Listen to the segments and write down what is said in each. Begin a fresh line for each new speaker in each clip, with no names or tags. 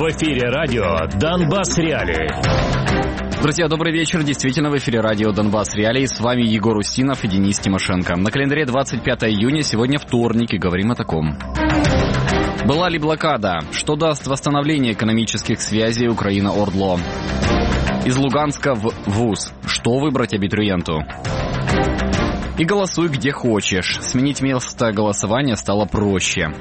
В эфире радио «Донбасс Реалии».
Друзья, добрый вечер. Действительно, в эфире радио «Донбасс Реалии». С вами Егор Устинов и Денис Тимошенко. На календаре 25 июня, сегодня вторник, и говорим о таком. Была ли блокада? Что даст восстановление экономических связей Украина-Ордло? Из Луганска в ВУЗ. Что выбрать абитуриенту? И голосуй где хочешь. Сменить место голосования стало проще.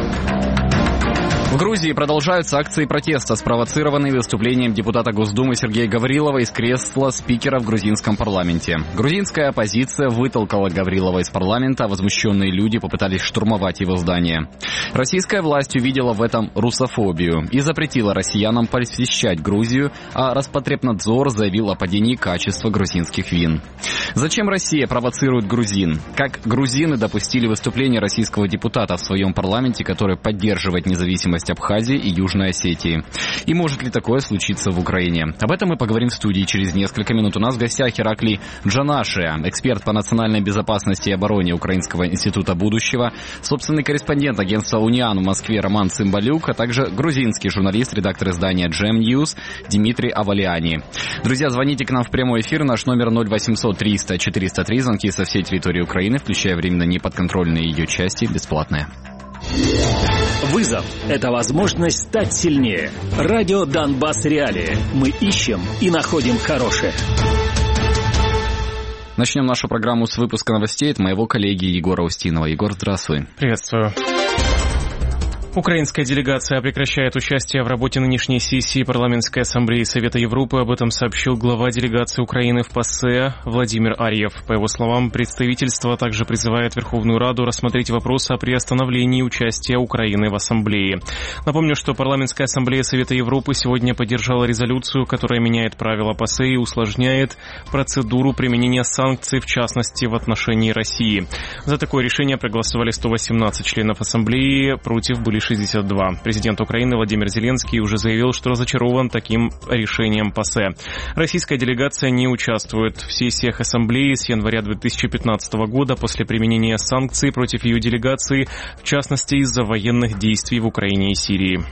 В Грузии продолжаются акции протеста, спровоцированные выступлением депутата Госдумы Сергея Гаврилова из кресла спикера в грузинском парламенте. Грузинская оппозиция вытолкала Гаврилова из парламента, а возмущенные люди попытались штурмовать его здание. Российская власть увидела в этом русофобию и запретила россиянам посещать Грузию, а Роспотребнадзор заявил о падении качества грузинских вин. Зачем Россия провоцирует грузин? Как грузины допустили выступление российского депутата в своем парламенте, который поддерживает независимость Абхазии и Южной Осетии? И может ли такое случиться в Украине? Об этом мы поговорим в студии через несколько минут. У нас в гостях Ираклий Джанашия, эксперт по национальной безопасности и обороне Украинского института будущего, собственный корреспондент агентства «Униан» в Москве Роман Цымбалюк, а также грузинский журналист, редактор издания «Джем Ньюс» Дмитрий Авалиани. Друзья, звоните к нам в прямой эфир. Наш номер 0800 300 403. Звонки со всей территории Украины, включая временно неподконтрольные ее части, бесплатные.
Вызов – это возможность стать сильнее. Радио «Донбасс Реалии». Мы ищем и находим хорошее.
Начнем нашу программу с выпуска новостей от моего коллеги Егора Устинова. Егор, здравствуй.
Приветствую. Украинская делегация прекращает участие в работе нынешней сессии Парламентской ассамблеи Совета Европы. Об этом сообщил глава делегации Украины в ПАСЕ Владимир Арьев. По его словам, представительство также призывает Верховную Раду рассмотреть вопрос о приостановлении участия Украины в ассамблее. Напомню, что Парламентская ассамблея Совета Европы сегодня поддержала резолюцию, которая меняет правила ПАСЕ и усложняет процедуру применения санкций, в частности, в отношении России. За такое решение проголосовали 118 членов ассамблеи, против были 62. Президент Украины Владимир Зеленский уже заявил, что разочарован таким решением ПАСЕ. Российская делегация не участвует в сессиях ассамблеи с января 2015 года после применения санкций против ее делегации, в частности из-за военных действий в Украине и Сирии.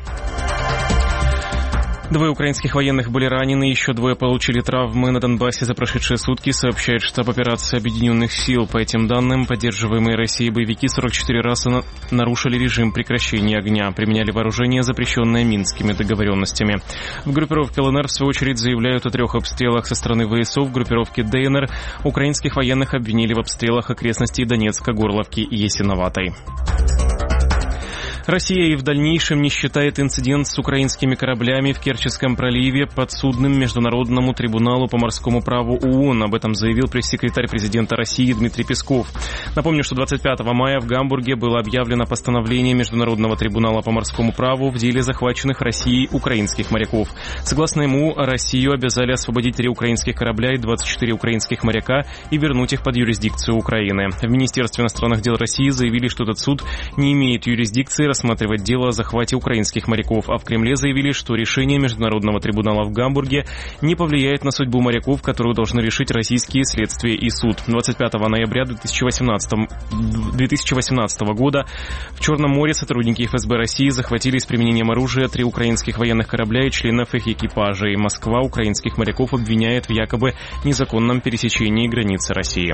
2 украинских военных были ранены, еще 2 получили травмы на Донбассе за прошедшие сутки, сообщает штаб операции Объединенных сил. По этим данным, поддерживаемые Россией боевики 44 раза нарушили режим прекращения огня, применяли вооружение, запрещенное Минскими договоренностями. В группировке ЛНР, в свою очередь, заявляют о 3 обстрелах со стороны ВСУ. В группировке ДНР украинских военных обвинили в обстрелах окрестностей Донецка, Горловки и Ясиноватой. Россия и в дальнейшем не считает инцидент с украинскими кораблями в Керченском проливе подсудным Международному трибуналу по морскому праву ООН. Об этом заявил пресс-секретарь президента России Дмитрий Песков. Напомню, что 25 мая в Гамбурге было объявлено постановление Международного трибунала по морскому праву в деле захваченных Россией украинских моряков. Согласно ему, Россию обязали освободить 3 украинских корабля и 24 украинских моряка и вернуть их под юрисдикцию Украины. В Министерстве иностранных дел России заявили, что этот суд не имеет юрисдикции рассматривать дело о захвате украинских моряков, а в Кремле заявили, что решение Международного трибунала в Гамбурге не повлияет на судьбу моряков, которую должны решить российские следствие и суд. 25 ноября 2018 года в Черном море сотрудники ФСБ России захватили с применением оружия 3 украинских военных корабля и членов их экипажей. Москва украинских моряков обвиняет в якобы незаконном пересечении границы России.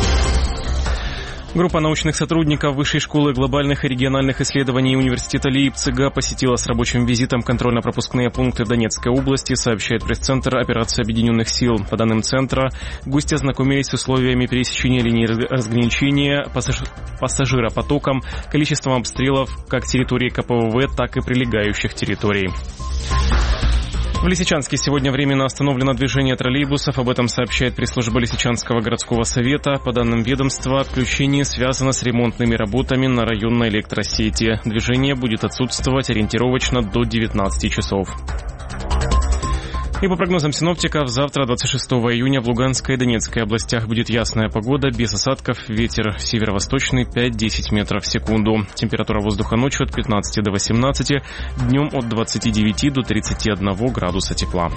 Группа научных сотрудников Высшей школы глобальных и региональных исследований Университета Лейпцига посетила с рабочим визитом контрольно-пропускные пункты в Донецкой области, сообщает пресс-центр операции Объединенных сил. По данным центра, гости ознакомились с условиями пересечения линии разграничения, пассажиропотоком, количеством обстрелов как территории КПВВ, так и прилегающих территорий. В Лисичанске сегодня временно остановлено движение троллейбусов. Об этом сообщает пресс-служба Лисичанского городского совета. По данным ведомства, отключение связано с ремонтными работами на районной электросети. Движение будет отсутствовать ориентировочно до 19 часов. И по прогнозам синоптиков, завтра, 26 июня, в Луганской и Донецкой областях будет ясная погода, без осадков, ветер северо-восточный 5-10 метров в секунду. Температура воздуха ночью от 15 до 18, днем от 29 до 31 градуса тепла.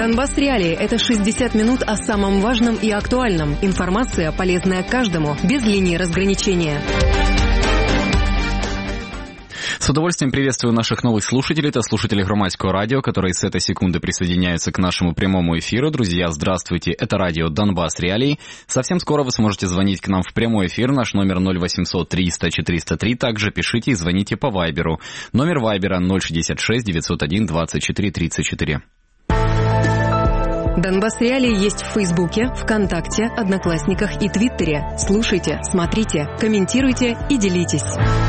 Донбасс Реалии – это 60 минут о самом важном и актуальном. Информация, полезная каждому, без линии разграничения.
С удовольствием приветствую наших новых слушателей. Это слушатели Громадского радио, которые с этой секунды присоединяются к нашему прямому эфиру. Друзья, здравствуйте. Это радио Донбасс Реалии. Совсем скоро вы сможете звонить к нам в прямой эфир. Наш номер 0800 300 403. Также пишите и звоните по Вайберу. Номер Вайбера 066 901 24 34.
Донбасс Реалии есть в Фейсбуке, ВКонтакте, Одноклассниках и Твиттере. Слушайте, смотрите, комментируйте и делитесь.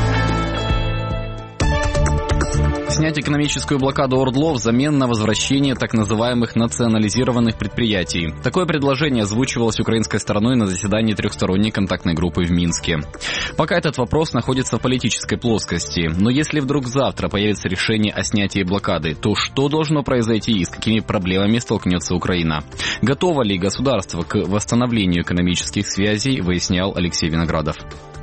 Снять экономическую блокаду ОРДЛО взамен на возвращение так называемых национализированных предприятий. Такое предложение озвучивалось украинской стороной на заседании трехсторонней контактной группы в Минске. Пока этот вопрос находится в политической плоскости. Но если вдруг завтра появится решение о снятии блокады, то что должно произойти и с какими проблемами столкнется Украина? Готово ли государство к восстановлению экономических связей, выяснял Алексей Виноградов.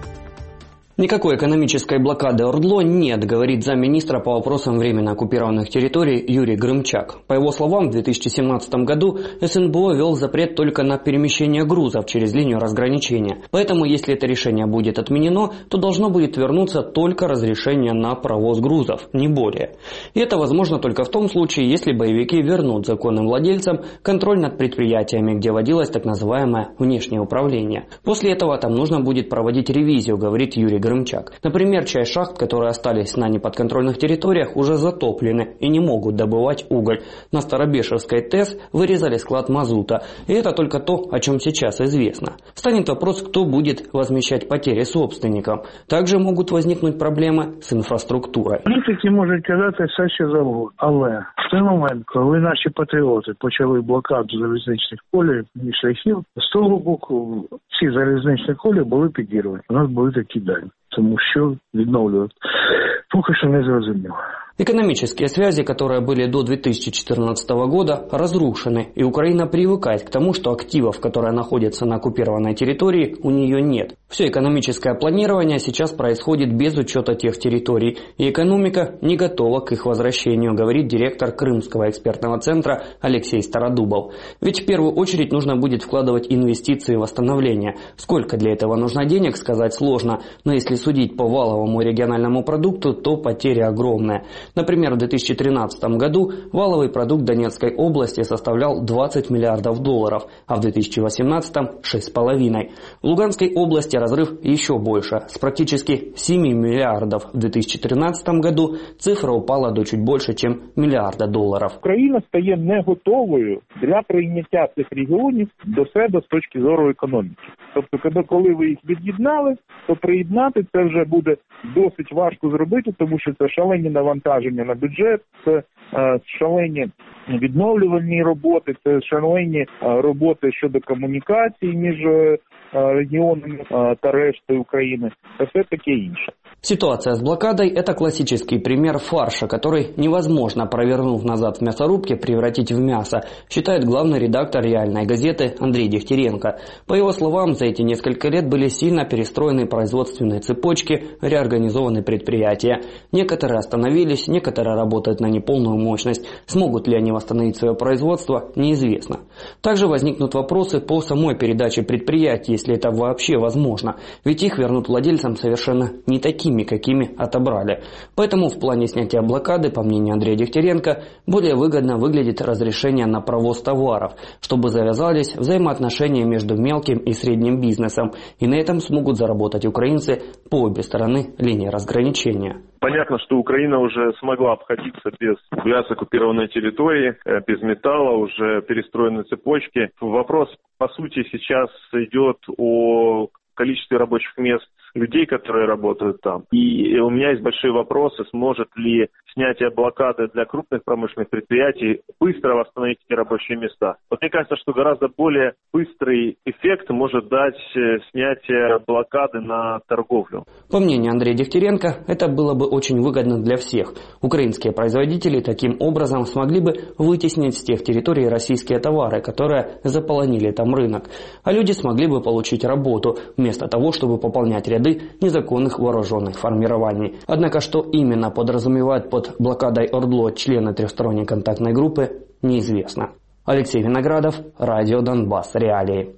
Никакой экономической блокады ОРДЛО нет, говорит замминистра по вопросам временно оккупированных территорий Юрий Грымчак. По его словам, в 2017 году СНБО ввел запрет только на перемещение грузов через линию разграничения. Поэтому, если это решение будет отменено, то должно будет вернуться только разрешение на провоз грузов, не более. И это возможно только в том случае, если боевики вернут законным владельцам контроль над предприятиями, где водилось так называемое внешнее управление. После этого там нужно будет проводить ревизию, говорит Юрий Грымчак. Например, часть шахт, которые остались на неподконтрольных территориях, уже затоплены и не могут добывать уголь. На Старобешевской ТЭС вырезали склад мазута. И это только то, о чем сейчас известно. Встанет вопрос, кто будет возмещать потери собственникам. Также могут возникнуть проблемы с інфраструктурою.
Політики можуть казати все, що завгодно. Але в той момент, коли наші патріоти почали блокаду залізничних колій і шляхів, з того боку ці залізничні колії були підірвані. У нас були такі дані. Тому що відновлювати поки що не зрозуміло.
Экономические связи, которые были до 2014 года, разрушены, и Украина привыкает к тому, что активов, которые находятся на оккупированной территории, у нее нет. Все экономическое планирование сейчас происходит без учета тех территорий, и экономика не готова к их возвращению, говорит директор Крымского экспертного центра Алексей Стародубов. Ведь в первую очередь нужно будет вкладывать инвестиции в восстановление. Сколько для этого нужно денег, сказать сложно, но если судить по валовому региональному продукту, то потери огромные. Например, в 2013 году валовый продукт Донецкой области составлял 20 миллиардов долларов, а в 2018 – 6,5. В Луганской области разрыв еще больше. С практически 7 миллиардов в 2013 году цифра упала до чуть больше, чем миллиарда долларов.
Україна стає не готовою для прийняття цих регіонів до себе з точки зору економіки. Тобто, коли ви їх від'єднали, то приєднати це вже буде досить важко зробити, тому що це шалені навантаження на бюджет, це шалені відновлювальні роботи, це шалені роботи щодо комунікації між регионами та рештой Украины, и все таки інше.
Ситуация с блокадой – это классический пример фарша, который невозможно, провернув назад в мясорубке, превратить в мясо, считает главный редактор «Реальной газеты» Андрей Дегтяренко. По его словам, за эти несколько лет были сильно перестроены производственные цепочки, реорганизованы предприятия. Некоторые остановились, некоторые работают на неполную мощность. Смогут ли они восстановить свое производство, неизвестно. Также возникнут вопросы по самой передаче предприятий, если это вообще возможно. Ведь их вернут владельцам совершенно не такими, какими отобрали. Поэтому в плане снятия блокады, по мнению Андрея Дегтяренко, более выгодно выглядит разрешение на провоз товаров, чтобы завязались взаимоотношения между мелким и средним бизнесом, и на этом смогут заработать украинцы по обе стороны линии разграничения.
Понятно, что Украина уже смогла обходиться без оккупированной территории, без металла, уже перестроены цепочки. Вопрос, по сути, сейчас идет о количестве рабочих мест людей, которые работают там. И у меня есть большие вопросы, сможет ли снятие блокады для крупных промышленных предприятий быстро восстановить эти рабочие места. Вот мне кажется, что гораздо более быстрый эффект может дать снятие блокады на торговлю.
По мнению Андрея Дегтяренко, это было бы очень выгодно для всех. Украинские производители таким образом смогли бы вытеснить с тех территорий российские товары, которые заполонили там рынок. А люди смогли бы получить работу, вместо того, чтобы пополнять ряды незаконных вооруженных формирований. Однако, что именно подразумевает под блокадой ОРДЛО члены трехсторонней контактной группы, неизвестно. Алексей Виноградов, Радио Донбасс. Реалии.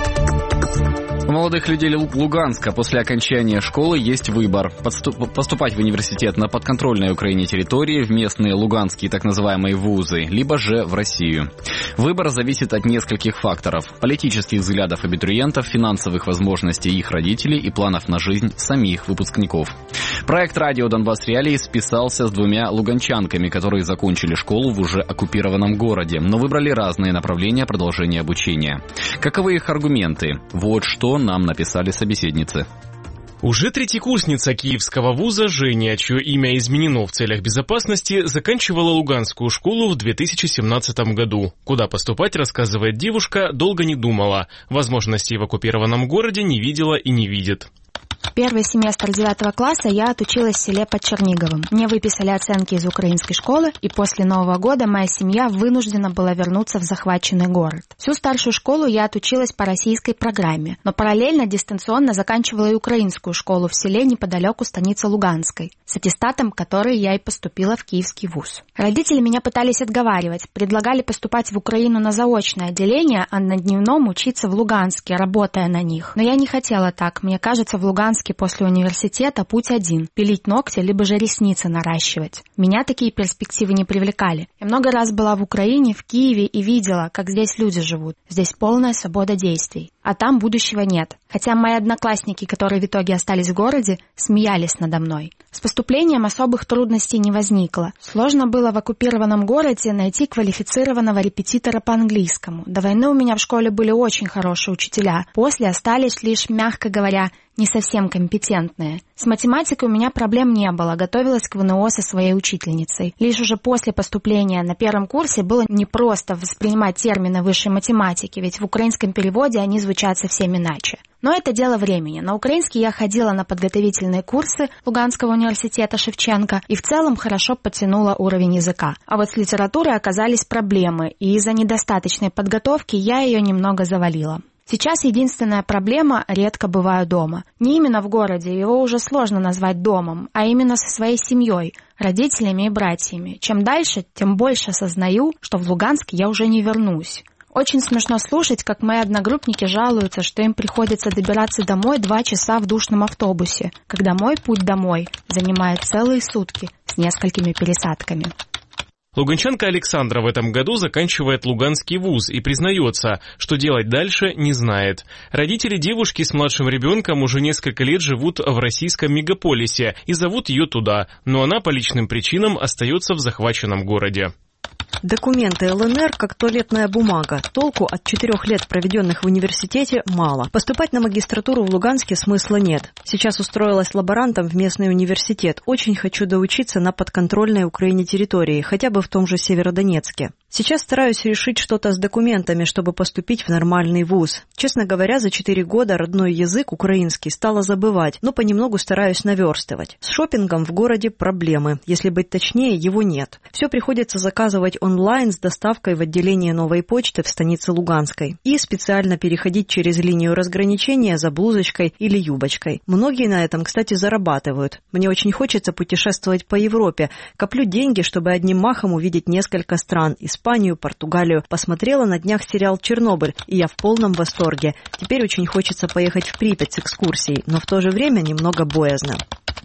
У молодых людей Луганска после окончания школы есть выбор – поступать в университет на подконтрольной Украине территории, в местные луганские так называемые вузы, либо же в Россию. Выбор зависит от нескольких факторов – политических взглядов абитуриентов, финансовых возможностей их родителей и планов на жизнь самих выпускников. Проект «Радио Донбасс Реалии» списался с двумя луганчанками, которые закончили школу в уже оккупированном городе, но выбрали разные направления продолжения обучения. Каковы их аргументы? Вот что нам написали собеседницы.
Уже третьекурсница киевского вуза Женя, чье имя изменено в целях безопасности, заканчивала Луганскую школу в 2017 году. Куда поступать, рассказывает девушка, долго не думала. Возможностей в оккупированном городе не видела и не видит.
Первый семестр 9 класса я отучилась в селе под Черниговым. Мне выписали оценки из украинской школы, и после Нового года моя семья вынуждена была вернуться в захваченный город. Всю старшую школу я отучилась по российской программе, но параллельно дистанционно заканчивала и украинскую школу в селе неподалеку станицы Луганской, с аттестатом которой я и поступила в киевский вуз. Родители меня пытались отговаривать, предлагали поступать в Украину на заочное отделение, а на дневном учиться в Луганске, работая на них. Но я не хотела так, мне кажется, в Луганске после университета путь один – пилить ногти, либо же ресницы наращивать. Меня такие перспективы не привлекали. Я много раз была в Украине, в Киеве и видела, как здесь люди живут. Здесь полная свобода действий. А там будущего нет. Хотя мои одноклассники, которые в итоге остались в городе, смеялись надо мной. С поступлением особых трудностей не возникло. Сложно было в оккупированном городе найти квалифицированного репетитора по английскому. До войны у меня в школе были очень хорошие учителя. После остались лишь, мягко говоря, не совсем компетентные. С математикой у меня проблем не было, готовилась к ВНО со своей учительницей. Лишь уже после поступления на первом курсе было непросто воспринимать термины высшей математики, ведь в украинском переводе они звучат совсем иначе. Но это дело времени. На украинский я ходила на подготовительные курсы Луганского университета Шевченко и в целом хорошо подтянула уровень языка. А вот с литературой оказались проблемы, и из-за недостаточной подготовки я ее немного завалила. Сейчас единственная проблема – редко бываю дома. Не именно в городе, его уже сложно назвать домом, а именно со своей семьей, родителями и братьями. Чем дальше, тем больше осознаю, что в Луганск я уже не вернусь. Очень смешно слушать, как мои одногруппники жалуются, что им приходится добираться домой 2 часа в душном автобусе, когда мой путь домой занимает целые сутки с несколькими пересадками.
Луганчанка Александра в этом году заканчивает Луганский вуз и признается, что делать дальше не знает. Родители девушки с младшим ребенком уже несколько лет живут в российском мегаполисе и зовут ее туда, но она по личным причинам остается в захваченном городе.
Документы ЛНР как туалетная бумага. Толку от 4 лет, проведенных в университете, мало. Поступать на магистратуру в Луганске смысла нет. Сейчас устроилась лаборантом в местный университет. Очень хочу доучиться на подконтрольной Украине территории, хотя бы в том же Северодонецке. Сейчас стараюсь решить что-то с документами, чтобы поступить в нормальный вуз. Честно говоря, за 4 года родной язык украинский стала забывать, но понемногу стараюсь наверстывать. С шопингом в городе проблемы. Если быть точнее, его нет. Все приходится заказывать онлайн с доставкой в отделение новой почты в станице Луганской. И специально переходить через линию разграничения за блузочкой или юбочкой. Многие на этом, кстати, зарабатывают. Мне очень хочется путешествовать по Европе. Коплю деньги, чтобы одним махом увидеть несколько стран. Испанию, Португалию. Посмотрела на днях сериал «Чернобыль», и я в полном восторге. Теперь очень хочется поехать в Припять с экскурсией, но в то же время немного боязно.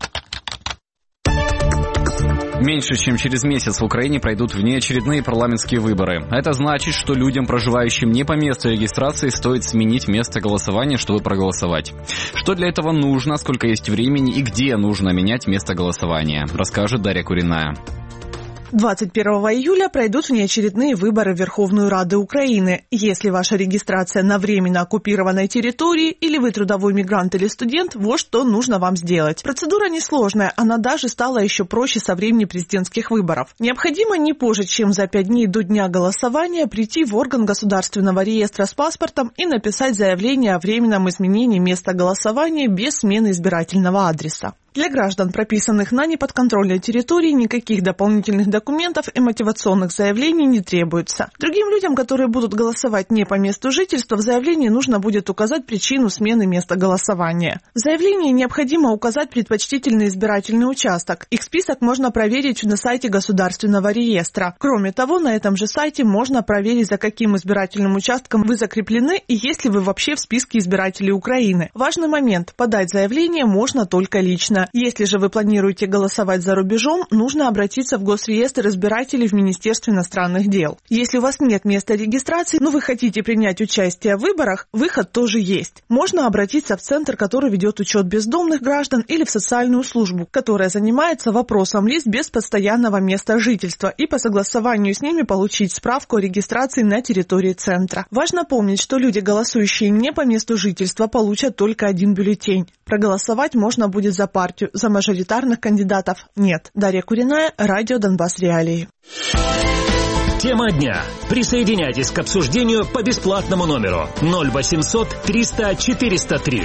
Меньше чем через месяц в Украине пройдут внеочередные парламентские выборы. Это значит, что людям, проживающим не по месту регистрации, стоит сменить место голосования, чтобы проголосовать. Что для этого нужно, сколько есть времени и где нужно менять место голосования, расскажет Дарья Куриная.
21 июля пройдут внеочередные выборы в Верховную Раду Украины. Если ваша регистрация на временно оккупированной территории или вы трудовой мигрант или студент, вот что нужно вам сделать. Процедура несложная, она даже стала еще проще со времени президентских выборов. Необходимо не позже, чем за 5 дней до дня голосования прийти в орган государственного реестра с паспортом и написать заявление о временном изменении места голосования без смены избирательного адреса. Для граждан, прописанных на неподконтрольной территории, никаких дополнительных документов и мотивационных заявлений не требуется. Другим людям, которые будут голосовать не по месту жительства, в заявлении нужно будет указать причину смены места голосования. В заявлении необходимо указать предпочтительный избирательный участок. Их список можно проверить на сайте Государственного реестра. Кроме того, на этом же сайте можно проверить, за каким избирательным участком вы закреплены и есть ли вы вообще в списке избирателей Украины. Важный момент – подать заявление можно только лично. Если же вы планируете голосовать за рубежом, нужно обратиться в Госреестр избирателей в Министерстве иностранных дел. Если у вас нет места регистрации, но вы хотите принять участие в выборах, выход тоже есть. Можно обратиться в центр, который ведет учет бездомных граждан, или в социальную службу, которая занимается вопросом лиц без постоянного места жительства, и по согласованию с ними получить справку о регистрации на территории центра. Важно помнить, что люди, голосующие не по месту жительства, получат только один бюллетень. Проголосовать можно будет за партию, за мажоритарных кандидатов нет. Дарья Куриная, радио Донбасс Реалии.
Тема дня. Присоединяйтесь к обсуждению по бесплатному номеру 0800 300 403.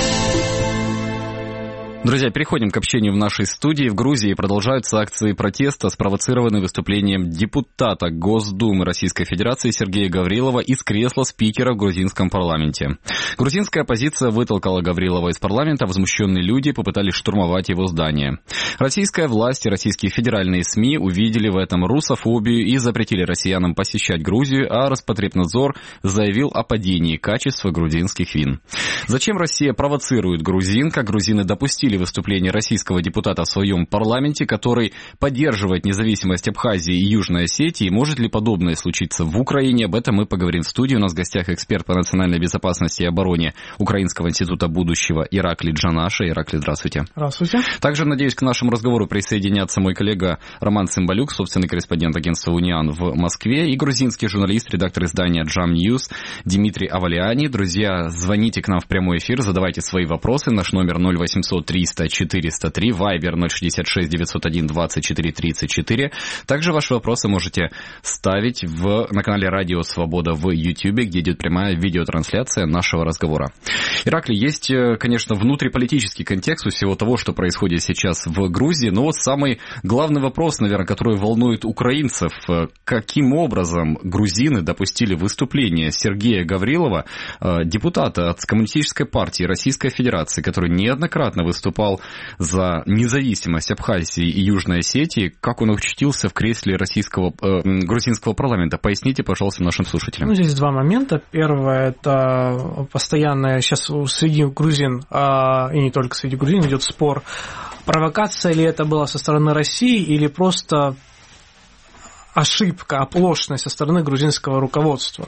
Друзья, переходим к общению в нашей студии. В Грузии продолжаются акции протеста, спровоцированные выступлением депутата Госдумы Российской Федерации Сергея Гаврилова из кресла спикера в грузинском парламенте. Грузинская оппозиция вытолкала Гаврилова из парламента, возмущенные люди попытались штурмовать его здание. Российская власть и российские федеральные СМИ увидели в этом русофобию и запретили россиянам посещать Грузию, а Роспотребнадзор заявил о падении качества грузинских вин. Зачем Россия провоцирует грузин, как грузины допустили выступление российского депутата в своем парламенте, который поддерживает независимость Абхазии и Южной Осетии? Может ли подобное случиться в Украине? Об этом мы поговорим в студии. У нас в гостях эксперт по национальной безопасности и обороне Украинского института будущего Ираклий Джанаша. Ираклий, здравствуйте.
Здравствуйте.
Также, надеюсь, к нашему разговору присоединятся мой коллега Роман Цымбалюк, собственный корреспондент агентства «Униан» в Москве, и грузинский журналист, редактор издания «Джам Ньюс» Дмитрий Авалиани. Друзья, звоните к нам в прямой эфир, задавайте свои вопросы. Наш номер 0800 300 403, Вайбер 066 901 24 34. Также ваши вопросы можете ставить на канале «Радио Свобода» в YouTube, где идет прямая видеотрансляция нашего разговора. Ираклий, есть, конечно, внутриполитический контекст у всего того, что происходит сейчас в Грузии, но вот самый главный вопрос, наверное, который волнует украинцев: каким образом грузины допустили выступление Сергея Гаврилова, депутата от Коммунистической партии Российской Федерации, который неоднократно выступал за независимость Абхазии и Южной Осетии? Как он очутился в кресле грузинского парламента? Поясните, пожалуйста, нашим слушателям.
Здесь два момента. Первое, это постоянное сейчас среди грузин, и не только среди грузин, идет спор, провокация ли это была со стороны России или просто ошибка, оплошность со стороны грузинского руководства.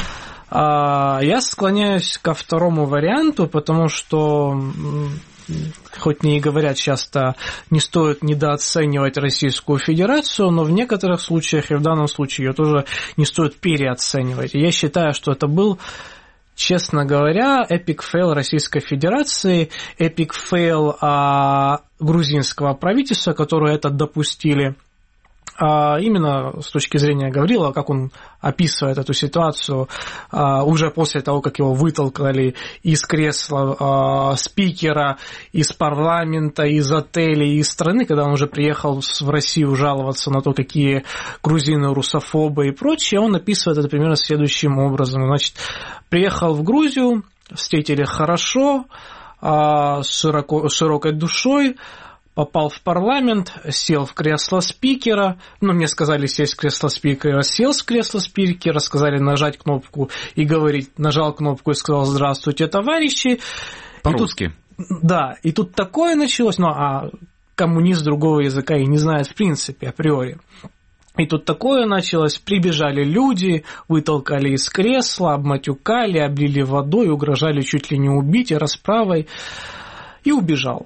Я склоняюсь ко второму варианту, потому что, хоть мне и говорят часто, не стоит недооценивать Российскую Федерацию, но в некоторых случаях, и в данном случае, ее тоже не стоит переоценивать. И я считаю, что это был, честно говоря, эпик фейл Российской Федерации, эпик фейл грузинского правительства, которые это допустили. Именно с точки зрения Гаврилова, как он описывает эту ситуацию уже после того, как его вытолкали из кресла спикера, из парламента, из отелей, из страны, когда он уже приехал в Россию жаловаться на то, какие грузины русофобы и прочее, он описывает это примерно следующим образом. Значит, приехал в Грузию, встретили хорошо, с широкой душой, попал в парламент, сел в кресло спикера, мне сказали сесть в кресло спикера, сел в кресло спикера, сказали нажать кнопку и говорить, нажал кнопку и сказал: «Здравствуйте, товарищи».
По-русски.
И тут такое началось, коммунист другого языка и не знает в принципе, априори. И тут такое началось, прибежали люди, вытолкали из кресла, обматюкали, облили водой, угрожали чуть ли не убить и расправой, и убежал.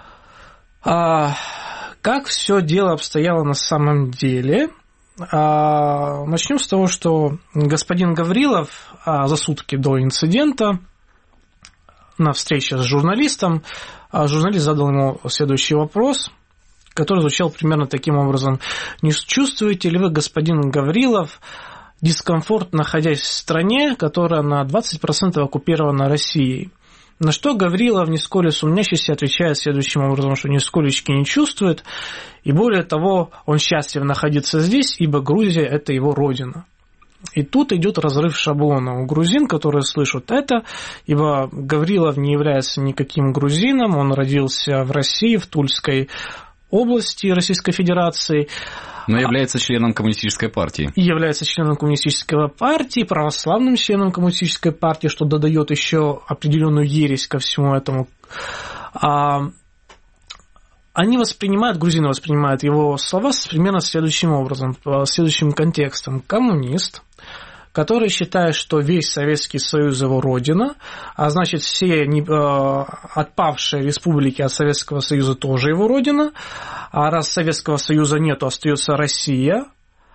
Как все дело обстояло на самом деле? Начнем с того, что господин Гаврилов за сутки до инцидента на встрече с журналистом, журналист задал ему следующий вопрос, который звучал примерно таким образом: не чувствуете ли вы, господин Гаврилов, дискомфорт, находясь в стране, которая на 20% оккупирована Россией? На что Гаврилов, нисколько сумнящийся, отвечает следующим образом, что нисколечки не чувствует, и более того, он счастлив находиться здесь, ибо Грузия – это его родина. И тут идет разрыв шаблона у грузин, которые слышат это, ибо Гаврилов не является никаким грузином, он родился в России, в Тульской области Российской Федерации.
Но является членом коммунистической партии.
И является членом коммунистической партии, православным членом коммунистической партии, что додает еще определенную ересь ко всему этому. Они грузины воспринимают его слова примерно следующим образом, следующим контекстом. Коммунист, который считает, что весь Советский Союз его родина, а значит, все отпавшие республики от Советского Союза тоже его родина, а раз Советского Союза нету, остается Россия,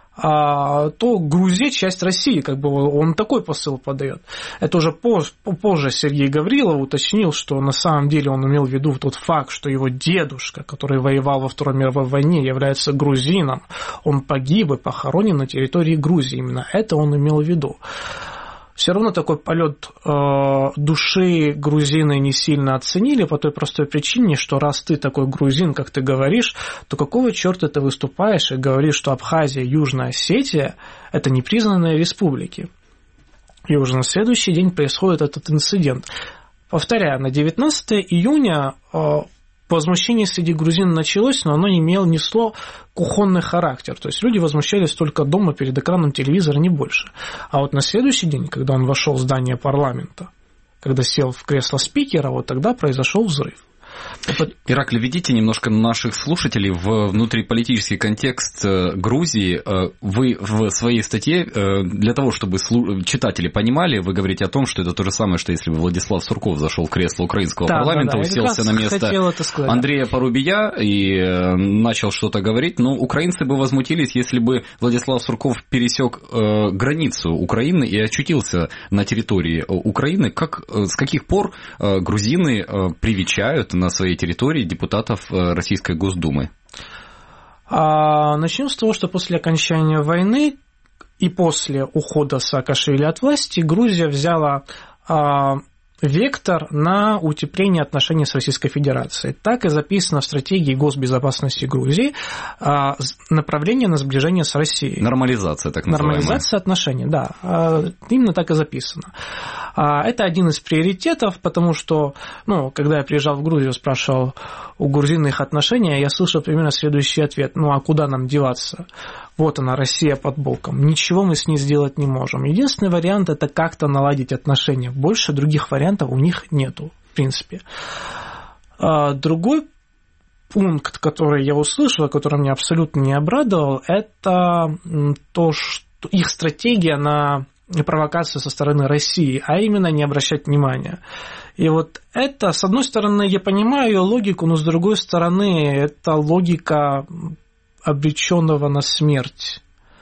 то Грузия – часть России, как бы он такой посыл подает. Это уже позже Сергей Гаврилов уточнил, что на самом деле он имел в виду тот факт, что его дедушка, который воевал во Второй мировой войне, является грузином. Он погиб и похоронен на территории Грузии. Именно это он имел в виду. Все равно такой полет души грузины не сильно оценили по той простой причине, что раз ты такой грузин, как ты говоришь, то какого черта ты выступаешь и говоришь, что Абхазия, Южная Осетия – это непризнанные республики. И уже на следующий день происходит этот инцидент. Повторяю, на 19 июня возмущение среди грузин началось, но оно несло кухонный характер. То есть люди возмущались только дома перед экраном телевизора, не больше. А вот на следующий день, когда он вошел в здание парламента, когда сел в кресло спикера, вот тогда произошел взрыв.
Ираклий, введите немножко наших слушателей в внутриполитический контекст Грузии. Вы в своей статье, для того, чтобы читатели понимали, вы говорите о том, что это то же самое, что если бы Владислав Сурков зашел в кресло украинского парламента, уселся на место Андрея Порубия и начал что-то говорить. Но украинцы бы возмутились, если бы Владислав Сурков пересек границу Украины и очутился на территории Украины. С каких пор грузины привечают на своей территории депутатов Российской Госдумы?
Начнем с того, что после окончания войны и после ухода Саакашвили от власти Грузия взяла вектор на утепление отношений с Российской Федерацией. Так и записано в стратегии госбезопасности Грузии направление на сближение с Россией.
Нормализация, так называемая.
Нормализация отношений, да. Именно так и записано. Это один из приоритетов, потому что, когда я приезжал в Грузию, спрашивал у грузин их отношения, я слышал примерно следующий ответ. А куда нам деваться? Вот она, Россия под боком. Ничего мы с ней сделать не можем. Единственный вариант – это как-то наладить отношения. Больше других вариантов у них нету, в принципе. Другой пункт, который я услышал, который меня абсолютно не обрадовал, это то, что их стратегия на провокацию со стороны России, а именно не обращать внимания. И вот это, с одной стороны, я понимаю ее логику, но с другой стороны, это логика обреченного на смерть.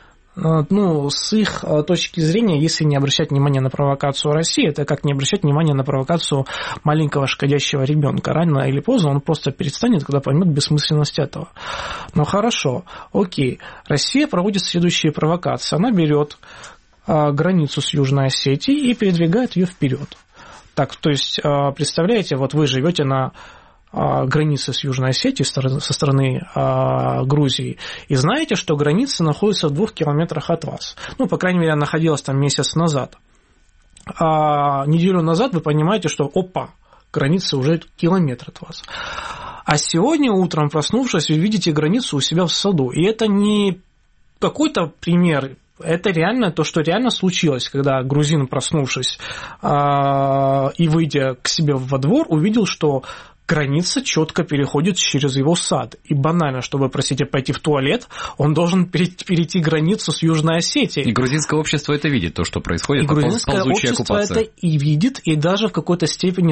С их точки зрения, если не обращать внимания на провокацию России, это как не обращать внимания на провокацию маленького шкодящего ребенка. Рано или поздно он просто перестанет, когда поймет бессмысленность этого. Но хорошо, окей. Россия проводит следующие провокации. Она берет границу с Южной Осетией и передвигает ее вперед. Так, то есть, представляете, вот вы живете на границы с Южной Осетией со стороны Грузии, и знаете, что граница находится в 2 километрах от вас. По крайней мере, она находилась там месяц назад. Неделю назад вы понимаете, что граница уже километр от вас. А сегодня утром, проснувшись, вы видите границу у себя в саду. И это не какой-то пример, это реально то, что реально случилось, когда грузин, проснувшись и выйдя к себе во двор, увидел, что граница четко переходит через его сад. И банально, чтобы, пойти в туалет, он должен перейти границу с Южной Осетией.
И грузинское общество это видит, то, что происходит.
И грузинское общество оккупация. Это и видит, и даже в какой-то степени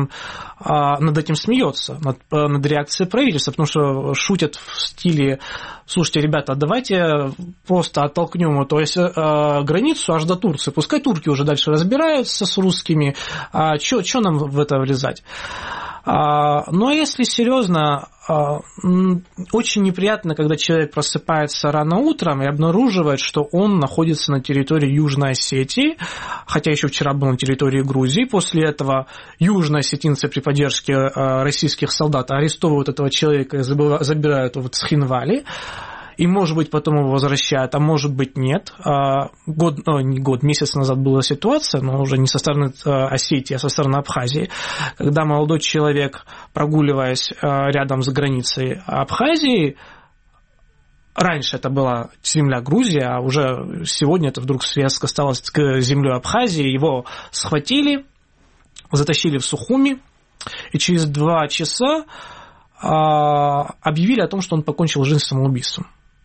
над этим смеется, над реакцией правительства, потому что шутят в стиле: слушайте, ребята, давайте просто оттолкнем границу аж до Турции, пускай турки уже дальше разбираются с русскими, что нам в это влезать? Но если серьезно, очень неприятно, когда человек просыпается рано утром и обнаруживает, что он находится на территории Южной Осетии, хотя еще вчера был на территории Грузии. После этого южноосетинцы при поддержке российских солдат арестовывают этого человека и забирают его в Цхинвали. И, может быть, потом его возвращают, а может быть, нет. Месяц назад была ситуация, но уже не со стороны Осетии, а со стороны Абхазии, когда молодой человек, прогуливаясь рядом с границей Абхазии, раньше это была земля Грузии, а уже сегодня это вдруг связка стала с землей Абхазии, его схватили, затащили в Сухуми, и через 2 часа объявили о том, что он покончил жизнь самоубийством.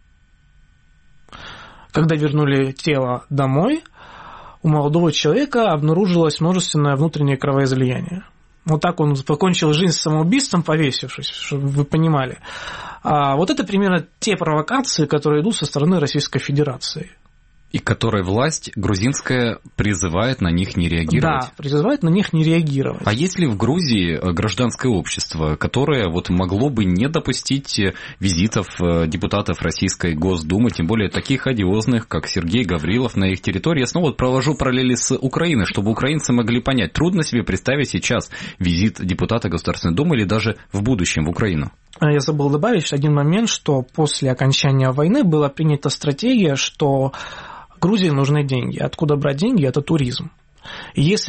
Когда вернули тело домой, у молодого человека обнаружилось множественное внутреннее кровоизлияние. Вот так он покончил жизнь самоубийством, повесившись, чтобы вы понимали. Вот это примерно те провокации, которые идут со стороны Российской Федерации.
И которые власть грузинская призывает на них не реагировать.
Да, призывает на них не реагировать.
А есть ли в Грузии гражданское общество, которое вот могло бы не допустить визитов депутатов Российской Госдумы, тем более таких одиозных, как Сергей Гаврилов, на их территории? Я снова провожу параллели с Украиной, чтобы украинцы могли понять. Трудно себе представить сейчас визит депутата Государственной Думы или даже в будущем в Украину.
Я забыл добавить один момент, что после окончания войны была принята стратегия, что Грузии нужны деньги. Откуда брать деньги? Это туризм. Если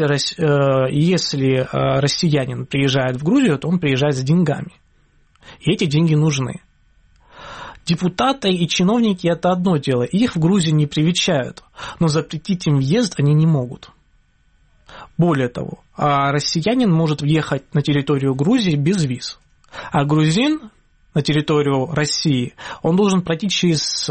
россиянин приезжает в Грузию, то он приезжает с деньгами. И эти деньги нужны. Депутаты и чиновники – это одно дело. Их в Грузии не привечают, но запретить им въезд они не могут. Более того, россиянин может въехать на территорию Грузии без виз. А грузин на территорию России, он должен пройти через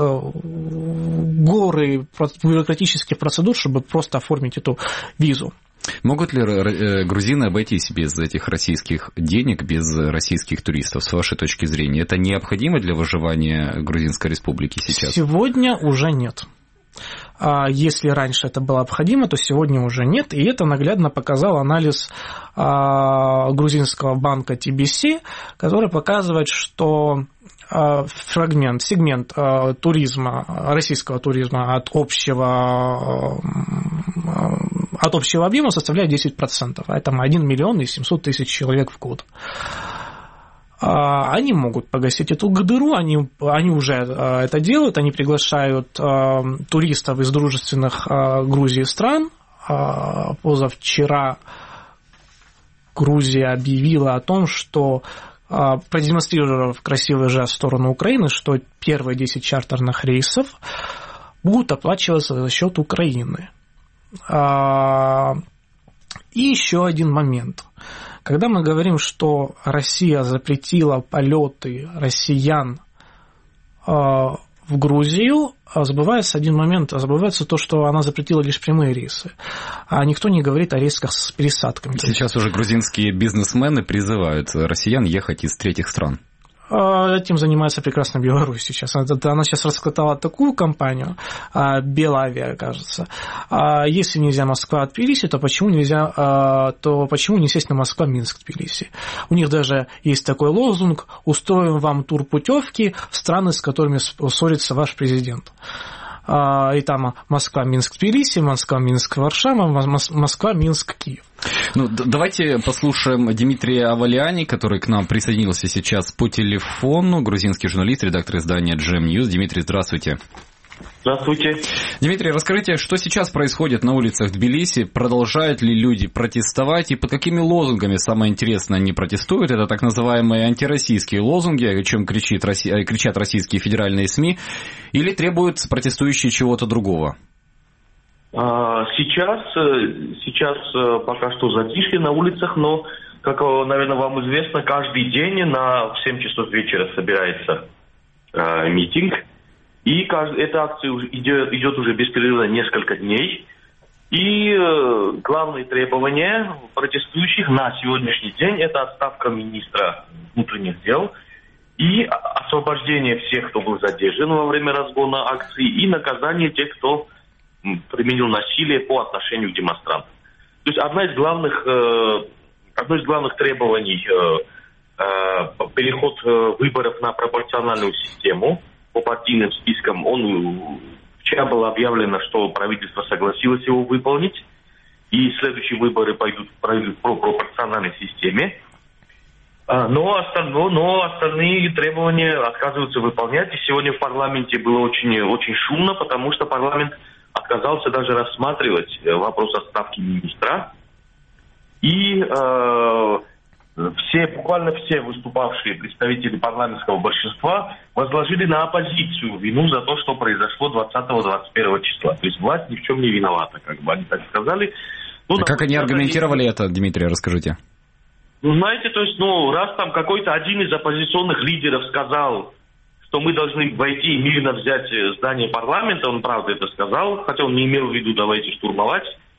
горы бюрократических процедур, чтобы просто оформить эту визу.
Могут ли грузины обойтись без этих российских денег, без российских туристов, с вашей точки зрения? Это необходимо для выживания Грузинской Республики сейчас?
Сегодня уже нет. Если раньше это было необходимо, то сегодня уже нет. И это наглядно показал анализ грузинского банка TBC, который показывает, что сегмент туризма, российского туризма от общего объема составляет 10%. Это 1 миллион 700 тысяч человек в год. Они могут погасить эту дыру, они уже это делают, они приглашают туристов из дружественных Грузии стран. Позавчера Грузия объявила о том, что, продемонстрировав красивый жест в сторону Украины, что первые 10 чартерных рейсов будут оплачиваться за счет Украины. И еще один момент. Когда мы говорим, что Россия запретила полеты россиян в Грузию, забывается один момент, забывается то, что она запретила лишь прямые рейсы. А никто не говорит о рейсах с пересадками.
Сейчас уже грузинские бизнесмены призывают россиян ехать из третьих стран.
Этим занимается прекрасно Беларусь сейчас. Она сейчас раскатала такую компанию, Белавиа, кажется. Если нельзя Москва-Тбилиси, то почему не сесть на Москва-Минск-Тбилиси? У них даже есть такой лозунг: «Устроим вам тур путевки в страны, с которыми ссорится ваш президент». И там Москва-Минск-Тбилиси, Москва-Минск-Варшава, Москва-Минск-Киев.
Ну, давайте послушаем Дмитрия Авалиани, который к нам присоединился сейчас по телефону, грузинский журналист, редактор издания GEM News. Дмитрий, здравствуйте.
Здравствуйте.
Дмитрий, расскажите, что сейчас происходит на улицах Тбилиси? Продолжают ли люди протестовать? И под какими лозунгами, самое интересное, они протестуют? Это так называемые антироссийские лозунги, о чем кричат российские федеральные СМИ, или требуют протестующие чего-то другого?
Сейчас пока что затишье на улицах, но, как, наверное, вам известно, каждый день в 7 часов вечера собирается митинг. И эта акция идет уже беспрерывно несколько дней. И главные требования протестующих на сегодняшний день – это отставка министра внутренних дел и освобождение всех, кто был задержан во время разгона акции, и наказание тех, кто применил насилие по отношению к демонстрантам. То есть одно из главных требований переход выборов на пропорциональную систему по партийным спискам. Вчера было объявлено, что правительство согласилось его выполнить, и следующие выборы пройдут по пропорциональной системе. Но остальные требования отказываются выполнять. И сегодня в парламенте было очень, очень шумно, потому что парламент отказался даже рассматривать вопрос отставки министра. И буквально все выступавшие представители парламентского большинства возложили на оппозицию вину за то, что произошло 20-21 числа. То есть власть ни в чем не виновата, как бы они так сказали.
Как они аргументировали это, Дмитрий, расскажите?
Знаете, то есть, раз там какой-то один из оппозиционных лидеров сказал, что мы должны войти и мирно взять здание парламента, он правда это сказал, хотя он не имел в виду давайте штурмовать.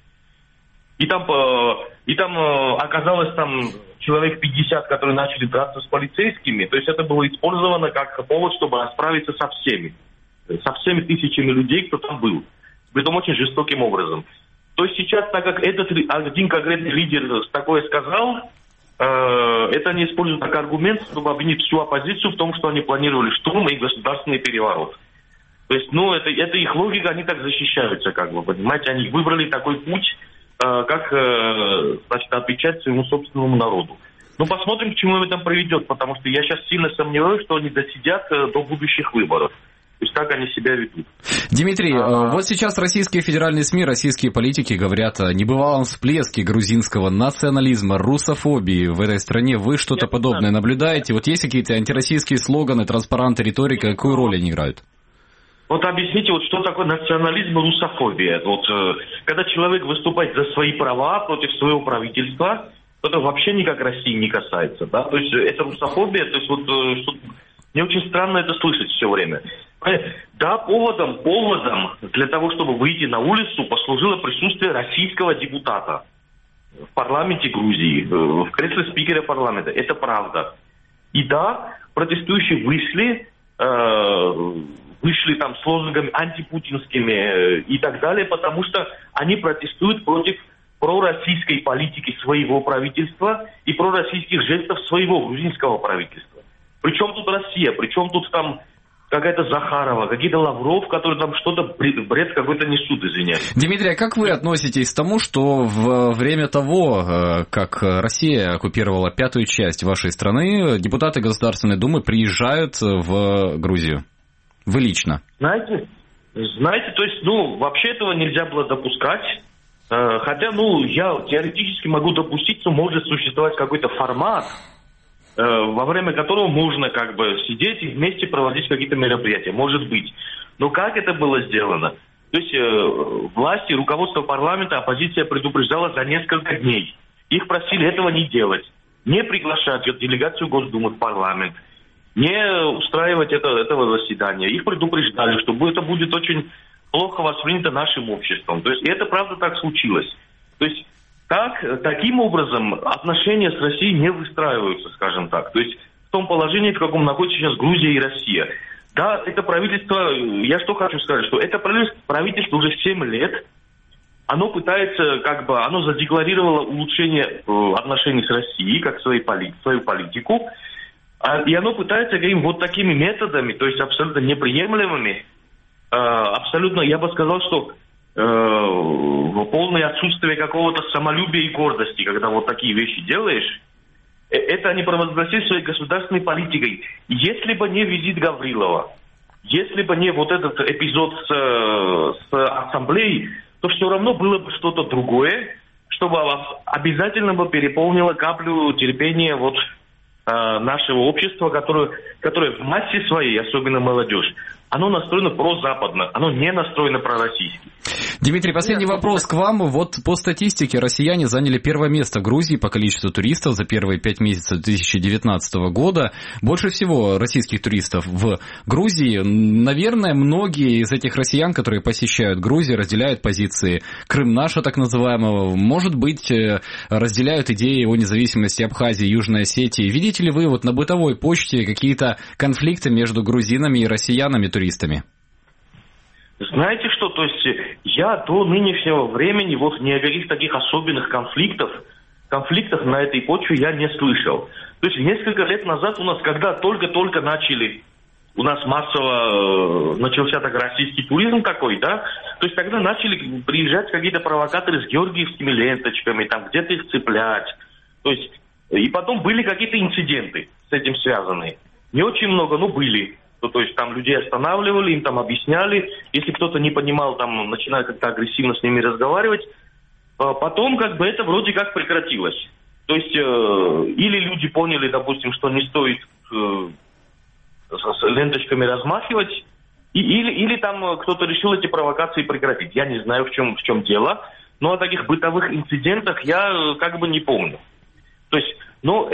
И там оказалось человек 50, которые начали драться с полицейскими. То есть это было использовано как повод, чтобы расправиться со всеми тысячами людей, кто там был. Притом очень жестоким образом. То есть сейчас, так как этот один конкретный лидер такое сказал, это они используют как аргумент, чтобы обвинить всю оппозицию в том, что они планировали штурм и государственный переворот. То есть, это их логика, они так защищаются, как бы, понимаете, они выбрали такой путь, как, отвечать своему собственному народу. Посмотрим, к чему это приведет, потому что я сейчас сильно сомневаюсь, что они досидят до будущих выборов. То есть так они себя ведут.
Дмитрий, вот сейчас российские федеральные СМИ, российские политики говорят о небывалом всплеске грузинского национализма, русофобии в этой стране. Вы что-то подобное наблюдаете? Вот есть какие-то антироссийские слоганы, транспаранты, риторика, какую роль они играют?
Объясните, что такое национализм и русофобия? Когда человек выступает за свои права против своего правительства, то это вообще никак России не касается, да? То есть это русофобия, то есть мне очень странно это слышать все время. Да, поводом для того, чтобы выйти на улицу, послужило присутствие российского депутата в парламенте Грузии, в кресле спикера парламента. Это правда. И да, протестующие вышли там с лозунгами антипутинскими и так далее, потому что они протестуют против пророссийской политики своего правительства и пророссийских жестов своего грузинского правительства. Причем тут Россия, причем тут там какая-то Захарова, какие-то Лавров, которые там что-то, бред какой-то несут, извиняюсь.
Дмитрий, а как вы относитесь к тому, что в время того, как Россия оккупировала 5-ю часть вашей страны, депутаты Государственной Думы приезжают в Грузию? Вы лично?
Знаете, то есть, вообще этого нельзя было допускать. Хотя, я теоретически могу допустить, что может существовать какой-то формат, во время которого можно сидеть и вместе проводить какие-то мероприятия. Может быть. Но как это было сделано? То есть власти, руководство парламента, оппозиция предупреждала за несколько дней. Их просили этого не делать. Не приглашать делегацию Госдумы в парламент. Не устраивать этого заседания. Их предупреждали, что это будет очень плохо воспринято нашим обществом. То есть это правда так случилось. То есть таким образом отношения с Россией не выстраиваются, скажем так. То есть в том положении, в каком находится сейчас Грузия и Россия. Да, это правительство, я что хочу сказать, что это правительство уже 7 лет, оно пытается, оно задекларировало улучшение отношений с Россией, как свою политику, и оно пытается такими методами, то есть абсолютно неприемлемыми, абсолютно, я бы сказал, что полное отсутствие какого-то самолюбия и гордости, когда такие вещи делаешь, это они провозгласили своей государственной политикой. Если бы не визит Гаврилова, если бы не этот эпизод с ассамблеей, то все равно было бы что-то другое, чтобы обязательно бы переполнило каплю терпения нашего общества, которое в массе своей, особенно молодежь, оно настроено прозападно, оно не настроено пророссийски.
Дмитрий, последний вопрос к вам. По статистике россияне заняли первое место в Грузии по количеству туристов за первые 5 месяцев 2019 года. Больше всего российских туристов в Грузии. Наверное, многие из этих россиян, которые посещают Грузию, разделяют позиции Крым наша, так называемого. Может быть, разделяют идеи о независимости Абхазии, Южной Осетии. Видите ли вы на бытовой почте какие-то конфликты между грузинами и россиянами, туристами?
Знаете что, то есть я до нынешнего времени ни о каких таких особенных конфликтов конфликтах на этой почве я не слышал. То есть несколько лет назад у нас, когда только-только начали, у нас массово начался так российский туризм такой, да, то есть тогда начали приезжать какие-то провокаторы с георгиевскими ленточками, там где-то их цеплять. То есть, и потом были какие-то инциденты с этим связанные. Не очень много, но были. То есть там людей останавливали, им там объясняли. Если кто-то не понимал, там начинали как-то агрессивно с ними разговаривать. Потом как бы это вроде как прекратилось. То есть или люди поняли, допустим, что не стоит с ленточками размахивать, или там кто-то решил эти провокации прекратить. Я не знаю, в чем дело, но о таких бытовых инцидентах я как бы не помню. То есть, но,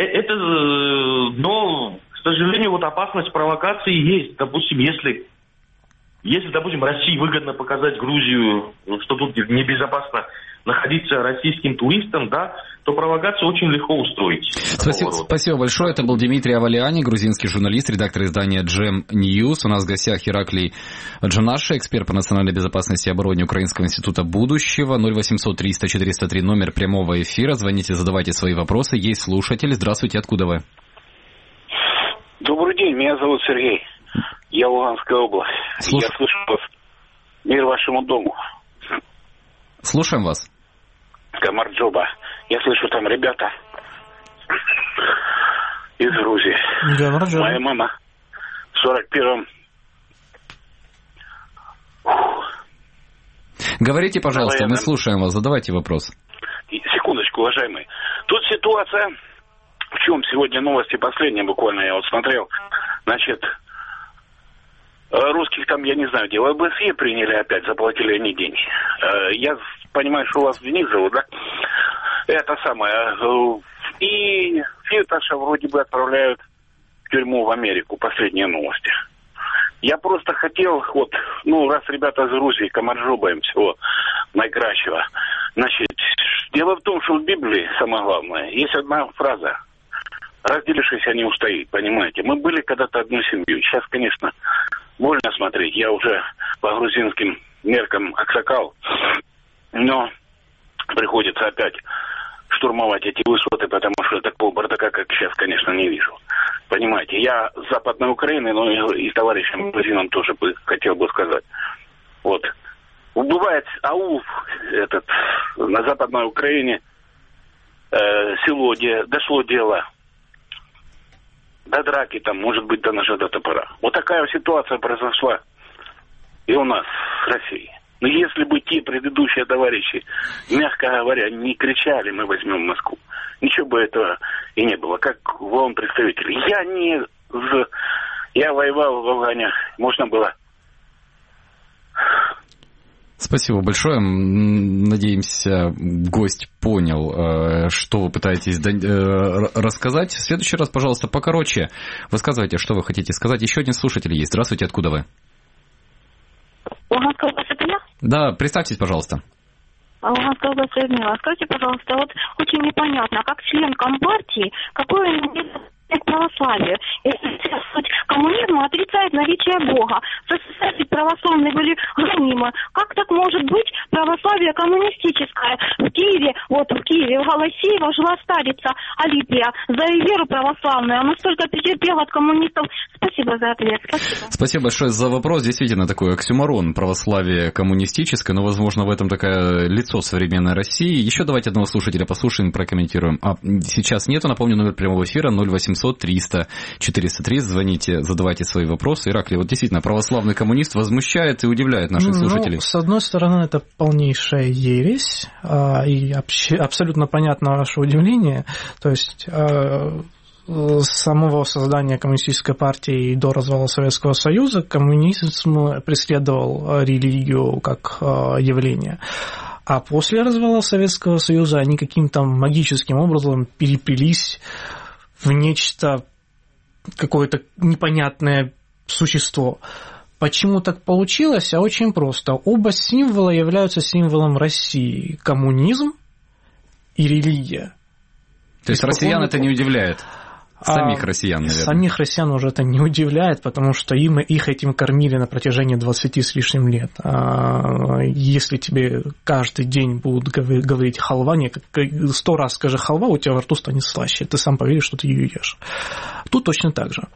к сожалению, вот опасность провокации есть. Допустим, если, допустим, России выгодно показать Грузию, что тут небезопасно находиться российским туристам, да, то провокацию очень легко устроить.
Спасибо большое. Это был Дмитрий Авалиани, грузинский журналист, редактор издания Джем Ньюс. У нас в гостях Ираклий Джанаши, эксперт по национальной безопасности и обороне Украинского института будущего. 0800 300 403, номер прямого эфира. Звоните, задавайте свои вопросы. Есть слушатели. Здравствуйте, откуда вы?
Добрый день, меня зовут Сергей. Я Луганская область. Я слышу вас. Мир вашему дому.
Слушаем вас.
Камарджоба. Я слышу, там ребята из Грузии.
Камарджоба.
Моя мама в 41-м.
Говорите, пожалуйста, мы слушаем вас. Задавайте вопрос.
Секундочку, уважаемый. Тут ситуация... В чем сегодня новости последние, буквально я вот смотрел. Значит, русских там, я не знаю, где в ОБСЕ приняли опять, заплатили они деньги. Я понимаю, что у вас Денис зовут, да? Это самое. И Фирташа вроде бы отправляют в тюрьму в Америку. Последние новости. Я просто хотел, вот, раз ребята из Грузии, Камарджоба им всего наикращего. Значит, дело в том, что в Библии, самое главное, есть одна фраза. Разделившись, не устоит, понимаете. Мы были когда-то одной семьей. Сейчас, конечно, больно смотреть. Я уже по грузинским меркам аксакал. Но приходится опять штурмовать эти высоты, потому что такого бардака, как сейчас, конечно, не вижу. Понимаете, я с Западной Украины, но и товарищам грузинам тоже хотел бы сказать. Вот. Бывает аул на Западной Украине, село, где дошло дело до драки, там, может быть, до ножа, до топора. Вот такая ситуация произошла и у нас в России. Но если бы те предыдущие товарищи, мягко говоря, не кричали, мы возьмем Москву, ничего бы этого и не было. Как вам представители? Я воевал в Афгане, можно было.
Спасибо большое. Надеемся, гость понял, что вы пытаетесь рассказать. В следующий раз, пожалуйста, покороче высказывайте, что вы хотите сказать. Еще один слушатель есть. Здравствуйте, откуда вы?
Луганская область, это я?
Да, представьтесь, пожалуйста.
Луганская область, Людмила. Скажите, пожалуйста, вот очень непонятно, как член Компартии, какое православие. Если суть коммунизма отрицает наличие Бога. В СССР православные были гонимы. Как так может быть православие коммунистическое? В Киеве, в Голосеево жила старица Алипия за веру православную. Она столько претерпела от коммунистов. Спасибо за ответ.
Спасибо большое за вопрос. Действительно, такой оксюморон. Православие коммунистическое, но, возможно, в этом такое лицо современной России. Еще давайте одного слушателя послушаем, прокомментируем. Сейчас нету. Напомню, номер прямого эфира 0800 300 403. Звоните, задавайте свои вопросы. Ираклий, вот действительно, православный коммунист возмущает и удивляет наших слушателей.
С одной стороны, это полнейшая ересь, и абсолютно понятно ваше удивление. То есть с самого создания коммунистической партии и до развала Советского Союза коммунизм преследовал религию как явление. А после развала Советского Союза они каким-то магическим образом переплелись в нечто, какое-то непонятное существо. Почему так получилось? А очень просто. Оба символа являются символом России. Коммунизм и религия.
То есть россиян это не удивляет? Самих россиян, наверное.
Самих россиян уже это не удивляет, потому что их этим кормили на протяжении 20 с лишним лет. Если тебе каждый день будут говорить халва, 100 раз скажи халва, у тебя во рту станет слаще, ты сам поверишь, что ты ее ешь. Тут точно так же.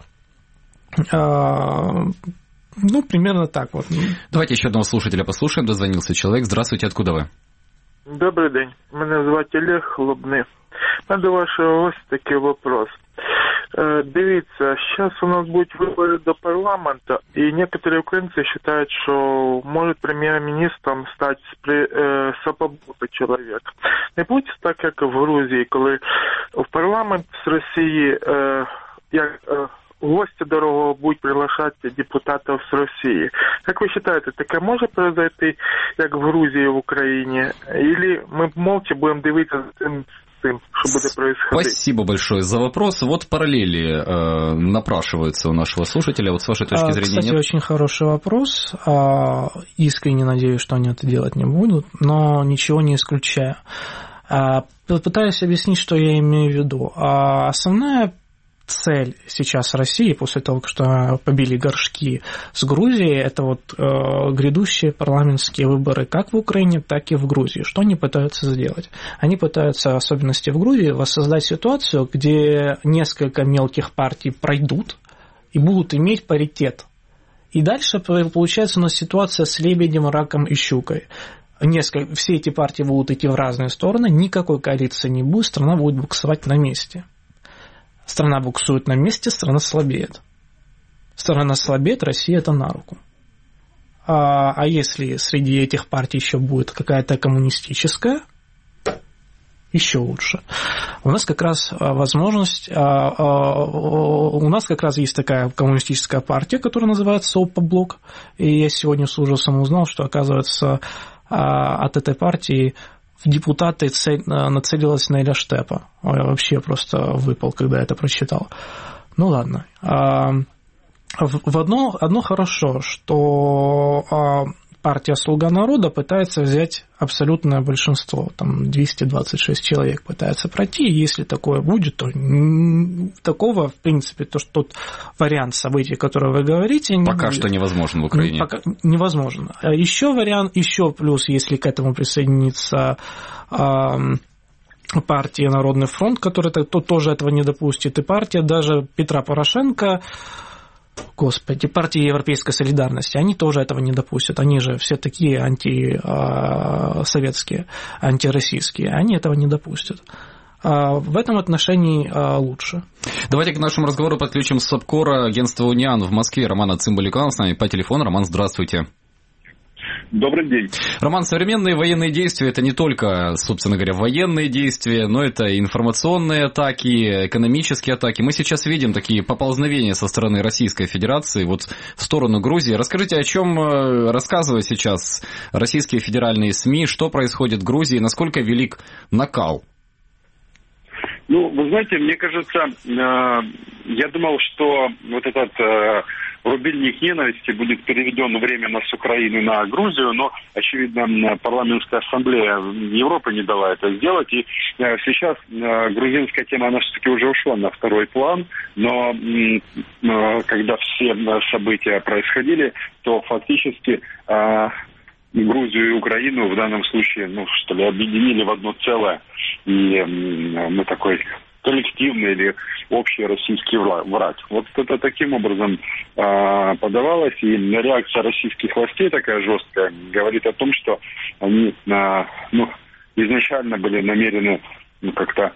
Примерно так вот.
Давайте еще одного слушателя послушаем. Дозвонился человек. Здравствуйте, откуда вы?
Добрий день. Мене звати Олег Лобни. До вашого гостя такий вопрос. Дивіться, сейчас у нас будут выборы до парламента, и некоторые украинцы считают, что может премьер-министром стать сапоботий человек. Не буде так, як в Грузії, коли в парламент з Росії гости дорогого будут приглашать депутатов с России. Как вы считаете, такое может произойти, как в Грузии и в Украине? Или мы молча будем дивиться за тем, что будет происходить?
Спасибо большое за вопрос. Вот параллели напрашиваются у нашего слушателя. Вот с вашей точки зрения,
кстати,
нет?
Очень хороший вопрос. Искренне надеюсь, что они это делать не будут, но ничего не исключаю. Попытаюсь объяснить, что я имею в виду. Основная цель сейчас России, после того, что побили горшки с Грузией, это вот грядущие парламентские выборы как в Украине, так и в Грузии. Что они пытаются сделать? Они пытаются, в особенности в Грузии, воссоздать ситуацию, где несколько мелких партий пройдут и будут иметь паритет. И дальше получается у нас ситуация с лебедем, раком и щукой. Все эти партии будут идти в разные стороны, никакой коалиции не будет, страна будет буксовать на месте. Страна буксует на месте, страна слабеет. Страна слабеет, Россия это на руку. А если среди этих партий еще будет какая-то коммунистическая, еще лучше. У нас как раз возможность, у нас как раз есть такая коммунистическая партия, которая называется Опоблок. И я сегодня с ужасом узнал, что, оказывается, от этой партии в депутаты нацелилась Неля Штепа. Я вообще просто выпал, когда это прочитал. Ну ладно. Одно хорошо, что партия «Слуга народа» пытается взять абсолютное большинство. Там 226 человек пытается пройти. И если такое будет, то такого, в принципе, то, что тот вариант событий, который вы говорите, не
пока
будет.
Что невозможно в Украине.
Пока невозможно. Еще вариант, еще плюс, если к этому присоединится партия «Народный фронт», которая тоже этого не допустит, и партия даже Петра Порошенко, партии Европейской солидарности, они тоже этого не допустят. Они же все такие антисоветские, антироссийские. Они этого не допустят. В этом отношении лучше.
Давайте к нашему разговору подключим СОБКОРа агентства «Униан» в Москве. Романа Цымбалюка с нами по телефону. Роман, здравствуйте.
Добрый день.
Роман, современные военные действия – это не только, собственно говоря, военные действия, но это и информационные атаки, экономические атаки. Мы сейчас видим такие поползновения со стороны Российской Федерации вот в сторону Грузии. Расскажите, о чем рассказывают сейчас российские федеральные СМИ, что происходит в Грузии, насколько велик накал?
Ну, вы знаете, мне кажется, я думал, что вот этот рубильник ненависти будет переведен временно с Украины на Грузию, но, очевидно, парламентская ассамблея Европы не дала это сделать, и сейчас грузинская тема, она все-таки уже ушла на второй план, но когда все события происходили, то фактически Грузию и Украину в данном случае, объединили в одно целое, и мы такой коллективный или общий российский враг. Вот это таким образом подавалось, и реакция российских властей такая жесткая говорит о том, что они изначально были намерены как-то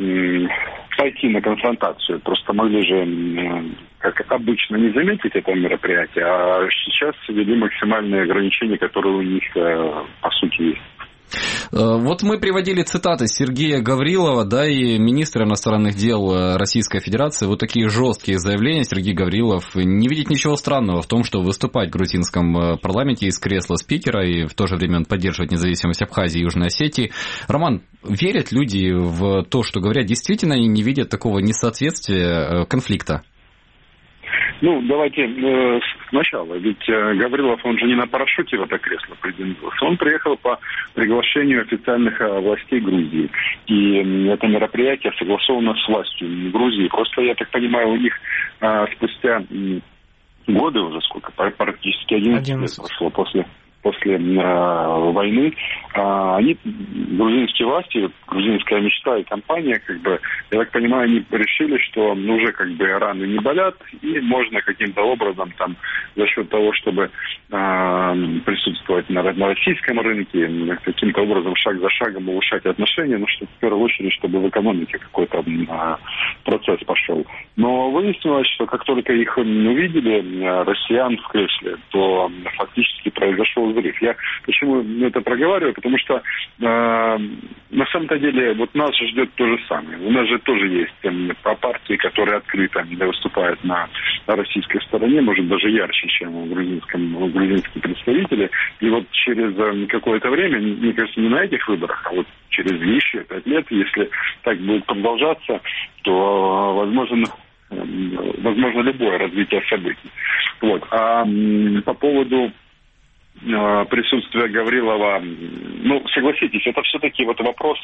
пойти на конфронтацию. Просто могли же, как обычно, не заметить это мероприятие, а сейчас ввели максимальные ограничения, которые у них, по сути, есть.
Вот мы приводили цитаты Сергея Гаврилова, да, и министра иностранных дел Российской Федерации. Вот такие жесткие заявления. Сергей Гаврилов не видит ничего странного в том, что выступать в грузинском парламенте из кресла спикера, и в то же время он поддерживает независимость Абхазии и Южной Осетии. Роман, верят люди в то, что говорят? Действительно они не видят такого несоответствия, конфликта?
Ну, давайте сначала. Ведь Гаврилов, он же не на парашюте в это кресло претендовался. Он приехал по приглашению официальных властей Грузии. И это мероприятие согласовано с властью Грузии. Просто, я так понимаю, у них спустя годы уже сколько, практически 11 лет прошло после войны, они, грузинские власти, грузинская мечта и компания, как бы, я так понимаю, они решили, что уже как бы раны не болят, и можно каким-то образом там за счет того, чтобы присутствовать на российском рынке, каким-то образом шаг за шагом улучшать отношения, но что в первую очередь, чтобы в экономике какой-то процесс пошел. Но выяснилось, что как только их увидели, россиян в кресле, то фактически произошел взрыв. Я почему это проговариваю? Потому что на самом-то деле вот нас ждет то же самое. У нас же тоже есть партии, которые открыто выступают на российской стороне, может даже ярче, чем грузинские представители. И вот через какое-то время, мне кажется, не на этих выборах, а вот через еще 5 лет, если так будет продолжаться, то возможно любое развитие событий. Вот. А по поводу присутствия Гаврилова, ну, согласитесь, это все-таки вот вопрос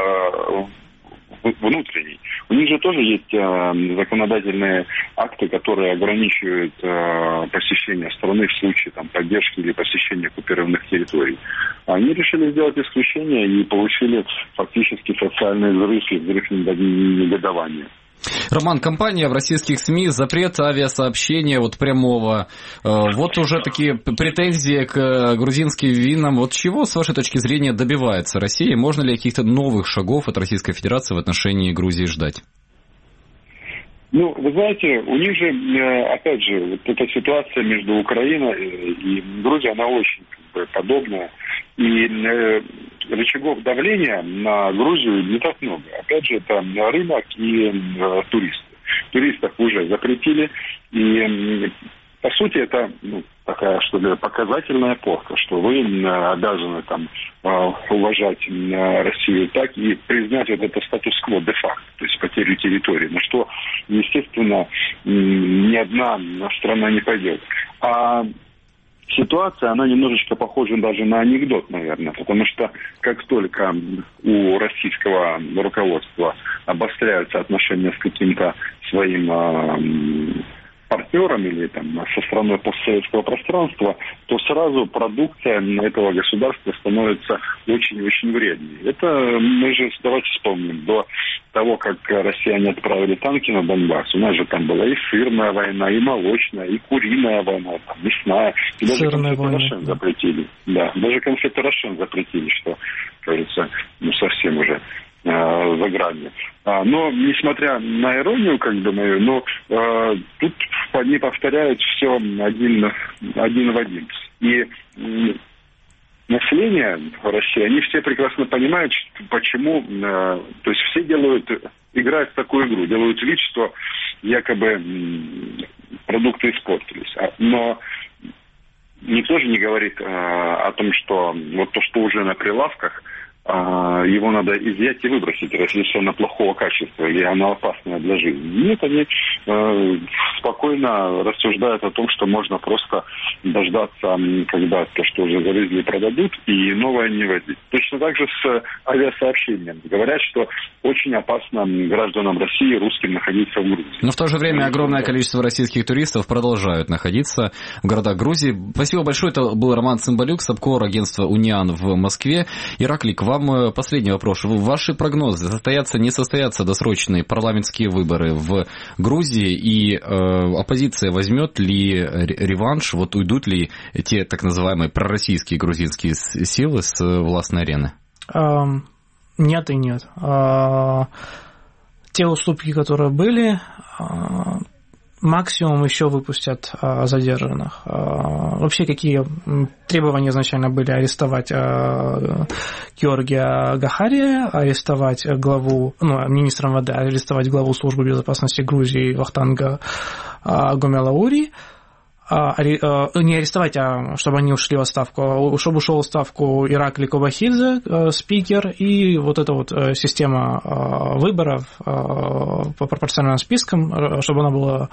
внутренний. У них же тоже есть законодательные акты, которые ограничивают посещение страны в случае там, поддержки или посещения оккупированных территорий. Они решили сделать исключение и получили фактически социальный взрыв и взрыв негодования.
Роман, компания в российских СМИ, запрет авиасообщения вот прямого, вот уже такие претензии к грузинским винам. Вот чего, с вашей точки зрения, добивается Россия? Можно ли каких-то новых шагов от Российской Федерации в отношении Грузии ждать?
Ну, вы знаете, у них же, опять же, вот эта ситуация между Украиной и Грузией, она очень подобная. И рычагов давления на Грузию не так много. Опять же, это рынок и туристы. Туристов уже запретили. И, по сути, это такая, что ли, показательная эпоха, что вы обязаны там уважать Россию так и признать вот это статус-кво де-факто, то есть потерю территории, на что, естественно, ни одна страна не пойдет. А ситуация, она немножечко похожа даже на анекдот, наверное, потому что как только у российского руководства обостряются отношения с каким-то своим партнером или там со страной постсоветского пространства, то сразу продукция этого государства становится очень-очень вредной. Это мы же, давайте вспомним, до того, как россияне отправили танки на Донбасс, у нас же там была и сырная война, и молочная, и куриная война, там, мясная, и даже конфеты Рошен запретили. Да, даже конфеты Рошен запретили, что, кажется, совсем уже за гранью. Но, несмотря на иронию, как бы мою, но тут они повторяют все один в один. И население России, они все прекрасно понимают, почему, то есть все играют в такую игру, делают вид, что якобы продукты испортились. Но никто же не говорит о том, что вот то, что уже на прилавках, его надо изъять и выбросить, если оно плохого качества или оно опасное для жизни. Нет, они спокойно рассуждают о том, что можно просто дождаться, когда то, что уже завезли, продадут, и новое не возить. Точно так же с авиасообщением. Говорят, что очень опасно гражданам России, русским, находиться в Грузии.
Но в то же время огромное количество российских туристов продолжают находиться в городах Грузии. Спасибо большое. Это был Роман Цымбалюк, САПКОР агентства «Униан» в Москве. Ираклий, к вам последний вопрос. Ваши прогнозы, состоятся, не состоятся досрочные парламентские выборы в Грузии, и оппозиция возьмет ли реванш, вот уйдут ли те так называемые пророссийские грузинские силы с властной арены?
Нет и нет. Те уступки, которые были, максимум еще выпустят задержанных. Вообще, какие требования изначально были? Арестовать Георгия Гахария, арестовать главу, министра МВД, арестовать главу службы безопасности Грузии Вахтанга Гомелаури. Не арестовать, а чтобы они ушли в отставку. Чтобы ушел в отставку Ираклий Кобахидзе, спикер, и вот эта вот система выборов по пропорциональным спискам, чтобы она была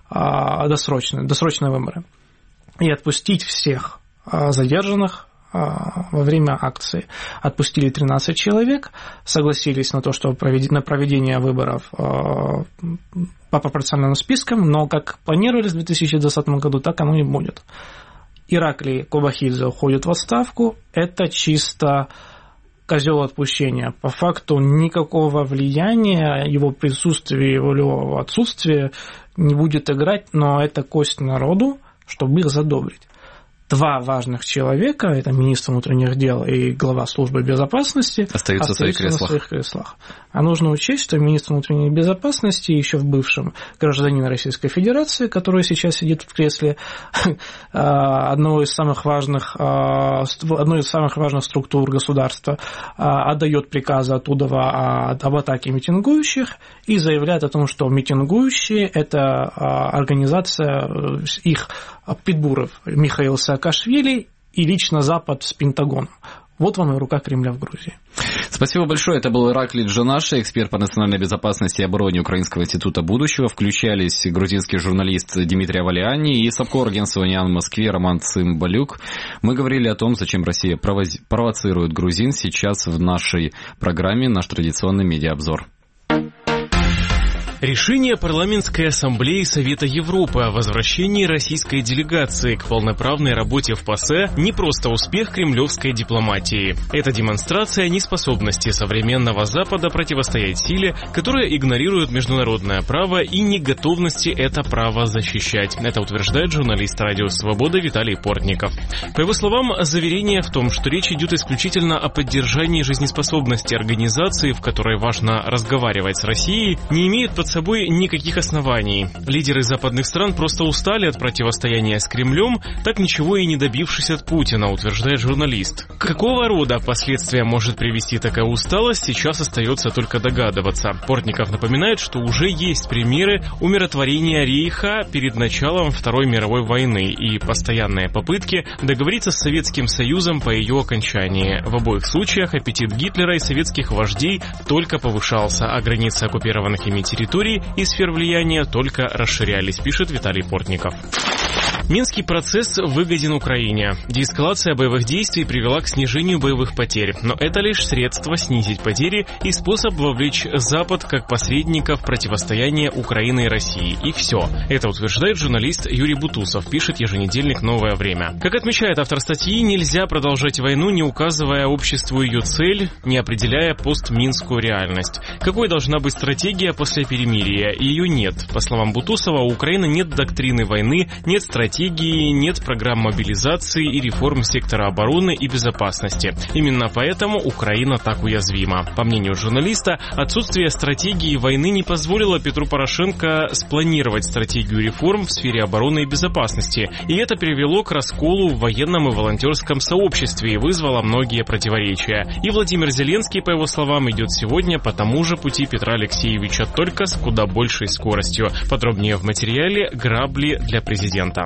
досрочные выборы. И отпустить всех задержанных во время акции. Отпустили 13 человек, согласились на то, что на проведение выборов по пропорциональным спискам, но как планировали в 2020 году, так оно и будет. Ираклий Кобахидзе уходит в отставку. Это чисто козел отпущения. По факту никакого влияния его присутствие, его отсутствие не будет играть, но это кость народу, чтобы их задобрить. Два важных человека, это министр внутренних дел и глава службы безопасности, остаются на своих креслах. А нужно учесть, что министр внутренней безопасности, еще в бывшем гражданин Российской Федерации, который сейчас сидит в кресле одной из самых важных структур государства, отдает приказы оттуда об атаке митингующих и заявляет о том, что митингующие – это организация их Питбуров, Михаил Саакашвили и лично Запад с Пентагоном. Вот вам и рука Кремля в Грузии.
Спасибо большое. Это был Ираклий Джанаши, эксперт по национальной безопасности и обороне Украинского института будущего. Включались грузинский журналист Дмитрий Авалиани и совкор агентства «Униан» в Москве Роман Цымбалюк. Мы говорили о том, зачем Россия провоцирует грузин. Сейчас в нашей программе наш традиционный медиаобзор.
Решение Парламентской ассамблеи Совета Европы о возвращении российской делегации к полноправной работе в ПАСЕ не просто успех кремлевской дипломатии. Это демонстрация неспособности современного Запада противостоять силе, которая игнорирует международное право и неготовности это право защищать. Это утверждает журналист «Радио Свобода» Виталий Портников. По его словам, заверение в том, что речь идет исключительно о поддержании жизнеспособности организации, в которой важно разговаривать с Россией, не имеет под собой никаких оснований. Лидеры западных стран просто устали от противостояния с Кремлем, так ничего и не добившись от Путина, утверждает журналист. Какого рода последствия может привести такая усталость, сейчас остается только догадываться. Портников напоминает, что уже есть примеры умиротворения Рейха перед началом Второй мировой войны и постоянные попытки договориться с Советским Союзом по ее окончании. В обоих случаях аппетит Гитлера и советских вождей только повышался, а границы оккупированных ими территорий и сфер влияния только расширялись, пишет Виталий Портников. Минский процесс выгоден Украине. Деэскалация боевых действий привела к снижению боевых потерь, но это лишь средство снизить потери и способ вовлечь Запад как посредника в противостояние Украины и России. И все. Это утверждает журналист Юрий Бутусов, пишет еженедельник «Новое время». Как отмечает автор статьи, нельзя продолжать войну, не указывая обществу ее цель, не определяя постминскую реальность. Какой должна быть стратегия после перемирия? Ее нет. По словам Бутусова, у Украины нет доктрины войны, нет стратегии, нет программ мобилизации и реформ сектора обороны и безопасности. Именно поэтому Украина так уязвима. По мнению журналиста, отсутствие стратегии войны не позволило Петру Порошенко спланировать стратегию реформ в сфере обороны и безопасности. И это привело к расколу в военном и волонтерском сообществе и вызвало многие противоречия. И Владимир Зеленский, по его словам, идет сегодня по тому же пути Петра Алексеевича, только с куда большей скоростью. Подробнее в материале «Грабли для президента».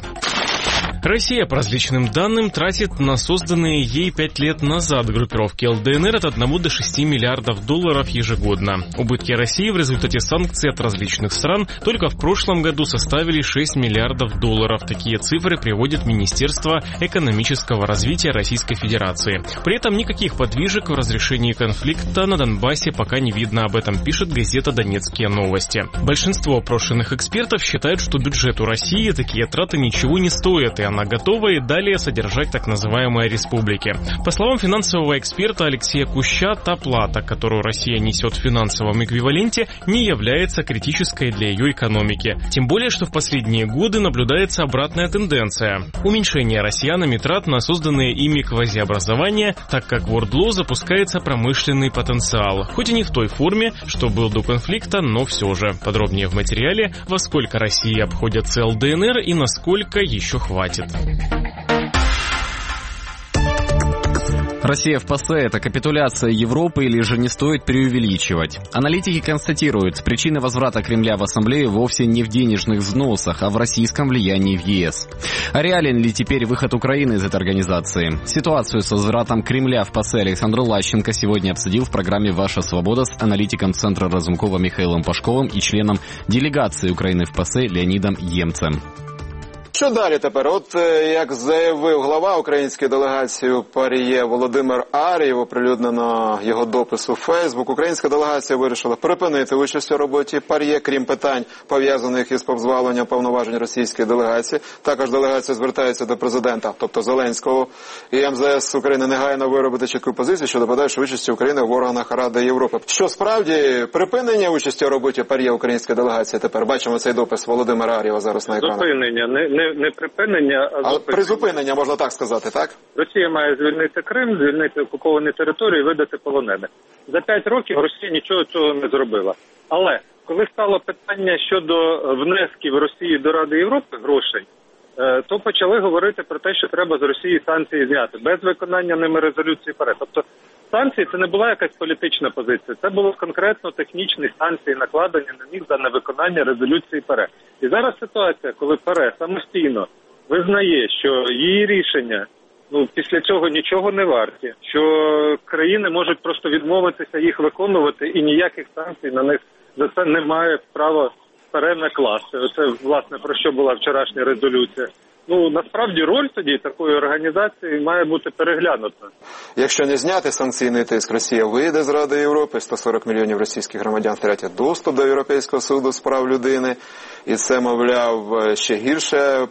Россия, по различным данным, тратит на созданные ей 5 лет назад группировки ЛДНР от 1 до 6 миллиардов долларов ежегодно. Убытки России в результате санкций от различных стран только в прошлом году составили 6 миллиардов долларов. Такие цифры приводит Министерство экономического развития Российской Федерации. При этом никаких подвижек в разрешении конфликта на Донбассе пока не видно, об этом пишет газета «Донецкие новости». Большинство опрошенных экспертов считают, что бюджету России такие траты ничего не стоят, и она готова и далее содержать так называемые республики. По словам финансового эксперта Алексея Куща, та плата, которую Россия несет в финансовом эквиваленте, не является критической для ее экономики. Тем более, что в последние годы наблюдается обратная тенденция – уменьшение россиянами трат на созданные ими квазиобразования, так как в ОРДЛО запускается промышленный потенциал. Хоть и не в той форме, что был до конфликта, но все же. Подробнее в материале, во сколько России обходятся ЛДНР и насколько еще хватит.
Россия в ПАСЕ – это капитуляция Европы или же не стоит преувеличивать? Аналитики констатируют, причина возврата Кремля в Ассамблею вовсе не в денежных взносах, а в российском влиянии в ЕС. А реален ли теперь выход Украины из этой организации? Ситуацию с возвратом Кремля в ПАСЕ Александр Лащенко сегодня обсудил в программе «Ваша свобода» с аналитиком Центра Разумкова Михаилом Пашковым и членом делегации України в ПАСЕ Леонідом Ємцем.
Що далі тепер? От як заявив глава української делегації у ПАРЄ Володимир Ар'єв, оприлюднено його допис у Фейсбук, українська делегація вирішила припинити участь у роботі ПАРЄ, крім питань, пов'язаних із позбавленням повноважень російської делегації. Також делегація звертається до президента, тобто Зеленського, і МЗС України негайно виробити чітку позицію щодо подальшої участі України в органах Ради Європи. Що справді припинення участі у роботі ПАРЄ української делегації тепер? Бачимо цей допис Володимира Ар'єва зараз на екранах.
Припинення, не припинення, а
призупинення, можна так сказати, так?
Росія має звільнити Крим, звільнити окуповані території, видати полонених. За 5 років Росія нічого цього не зробила. Але коли стало питання щодо внесків Росії до Ради Європи, грошей, то почали говорити про те, що треба з Росії санкції зняти, без виконання ними резолюції ПАРЄ. Тобто санкції – це не була якась політична позиція, це були конкретно технічні санкції, накладені на них за невиконання резолюції ПАРЄ. І зараз ситуація, коли ПАРЄ самостійно визнає, що її рішення після цього нічого не варті, що країни можуть просто відмовитися їх виконувати і ніяких санкцій на них за це немає права ПАРЄ накласти. Оце, власне, про що була вчорашня резолюція. Насправді роль тоді такої організації має бути переглянута.
Якщо не зняти санкційний тиск, Росія вийде з Ради Європи, 140 мільйонів російських громадян втратять доступ до Європейського суду з прав людини. І це, мовляв, ще гірше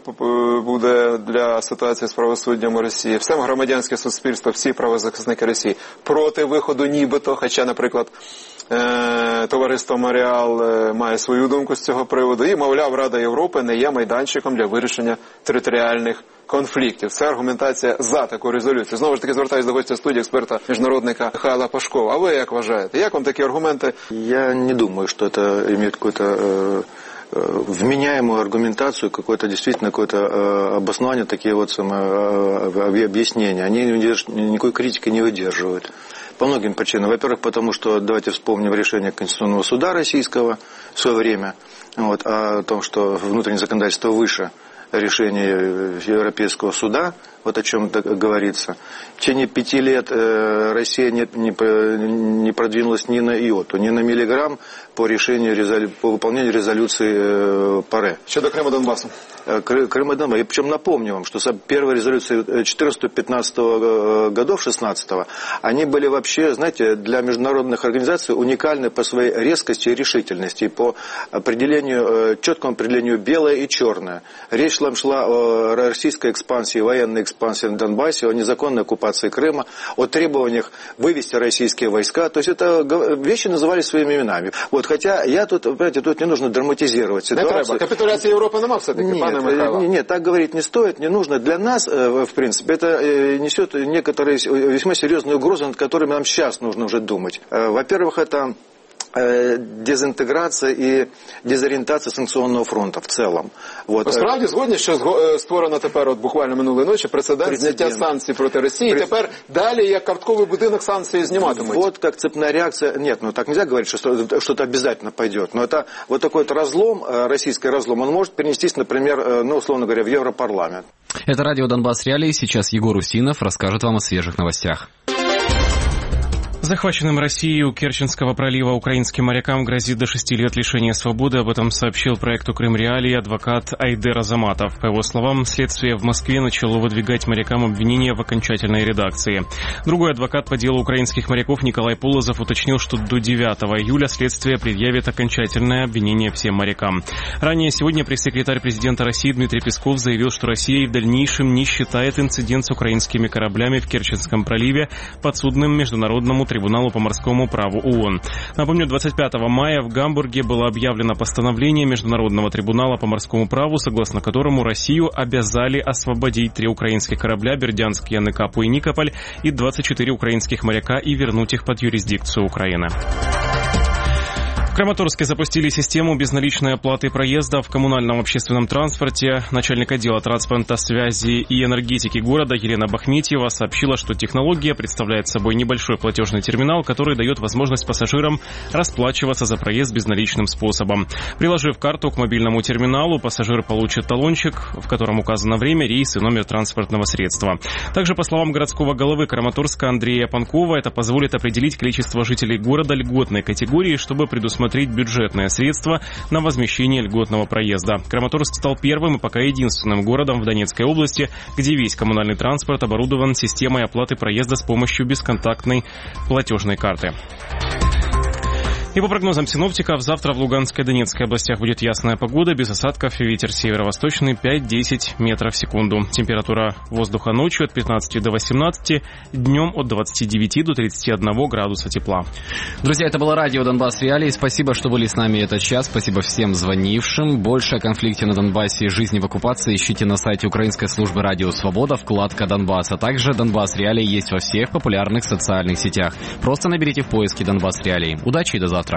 буде для ситуації з правосуддям у Росії. Все громадянське суспільство, всі правозахисники Росії проти виходу нібито, хоча, наприклад, товариство Меморіал має свою думку з цього приводу. І, мовляв, Рада Європи не є майданчиком для вирішення територіальних конфліктів. Це аргументація за таку резолюцію. Знову ж таки звертаюся до гостя студії, експерта, міжнародника Михайла Пашкова. А ви як вважаєте? Як вам такі аргументи?
Я не думаю, что это имеет какой-то вменяемую аргументацию, какое-то действительно какое-то обоснование, такие вот объяснения. Они никакой критики не выдерживают. По многим причинам. Во-первых, потому что, давайте вспомним решение Конституционного суда российского в свое время, о том, что внутреннее законодательство выше решения Европейского суда, вот о чем говорится. В течение 5 лет Россия не продвинулась ни на иоту, ни на миллиграмм по выполнению резолюции ПАРЄ.
Щодо Крыма, Донбасса.
Крыма и Донбасса. Причем напомню вам, что первые резолюции 14-15 годов, 16-го, они были вообще, знаете, для международных организаций уникальны по своей резкости и решительности, по четкому определению белое и черное. Речь шла о российской экспансии, военной экспансии на Донбассе, о незаконной оккупации Крыма, о требованиях вывести российские войска. То есть это вещи называли своими именами. Хотя я тут, понимаете, тут не нужно драматизировать ситуацию.
Не треба. Капитуляции Европы нема все-таки, пане Михайло?
Нет, так говорить не стоит, не нужно. Для нас, в принципе, это несет некоторые весьма серьезные угрозы, над которыми нам сейчас нужно уже думать. Во-первых, это дезінтеграція і дезорієнтація санкційного фронту в цілому.
Насправді згодні, що створено тепер, буквально минулої ночі, прецедент зняття санкцій проти Росії, і тепер далі, як картковий будинок, санкції зніматимуть.
Вот как цепная реакция. Нет, так нельзя говорить, что что-то обязательно пойдет. Но это вот такой вот разлом, российский разлом, он может перенестись, например, условно говоря, в Европарламент.
Это радио «Донбасс Реалии». Сейчас Егор Устинов расскажет вам о свежих новостях.
Захваченным Россией у Керченского пролива украинским морякам грозит до 6 лет лишения свободы. Об этом сообщил проекту «Крым Реалии» адвокат Айдер Азаматов. По его словам, следствие в Москве начало выдвигать морякам обвинения в окончательной редакции. Другой адвокат по делу украинских моряков Николай Полозов уточнил, что до 9 июля следствие предъявит окончательное обвинение всем морякам. Ранее сегодня пресс-секретарь президента России Дмитрий Песков заявил, что Россия и в дальнейшем не считает инцидент с украинскими кораблями в Керченском проливе подсудным Международному трибуналу по морскому праву ООН. Напомню, 25 мая в Гамбурге было объявлено постановление Международного трибунала по морскому праву, согласно которому Россию обязали освободить 3 украинских корабля «Бердянск», «Яныкапу» и «Никополь» и 24 украинских моряка и вернуть их под юрисдикцию Украины. В Краматорске запустили систему безналичной оплаты проезда в коммунальном общественном транспорте. Начальник отдела транспорта, связи и энергетики города Елена Бахметьева сообщила, что технология представляет собой небольшой платежный терминал, который дает возможность пассажирам расплачиваться за проезд безналичным способом. Приложив карту к мобильному терминалу, пассажир получит талончик, в котором указано время, рейс и номер транспортного средства. Также, по словам городского головы Краматорска Андрея Панкова, это позволит определить количество жителей города льготной категории, чтобы предусмотреть бюджетные средства на возмещение льготного проезда. Краматорск стал первым и пока единственным городом в Донецкой области, где весь коммунальный транспорт оборудован системой оплаты проезда с помощью бесконтактной платежной карты. И по прогнозам синоптиков, завтра в Луганской и Донецкой областях будет ясная погода, без осадков, ветер северо-восточный 5-10 метров в секунду. Температура воздуха ночью от 15 до 18, днем от 29 до 31 градуса тепла.
Друзья, это было радио Донбасс Реалии. Спасибо, что были с нами этот час. Спасибо всем звонившим. Больше о конфликте на Донбассе и жизни в оккупации ищите на сайте Украинской службы Радио Свобода, вкладка Донбасс. А также Донбасс Реалии есть во всех популярных социальных сетях. Просто наберите в поиске Донбасс Реалии. Удачи и до завтра.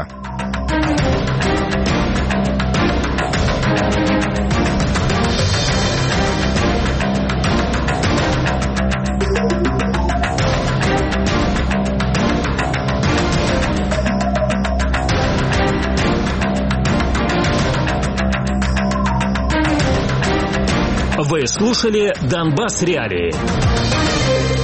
Вы слушали «Донбасс Реалии».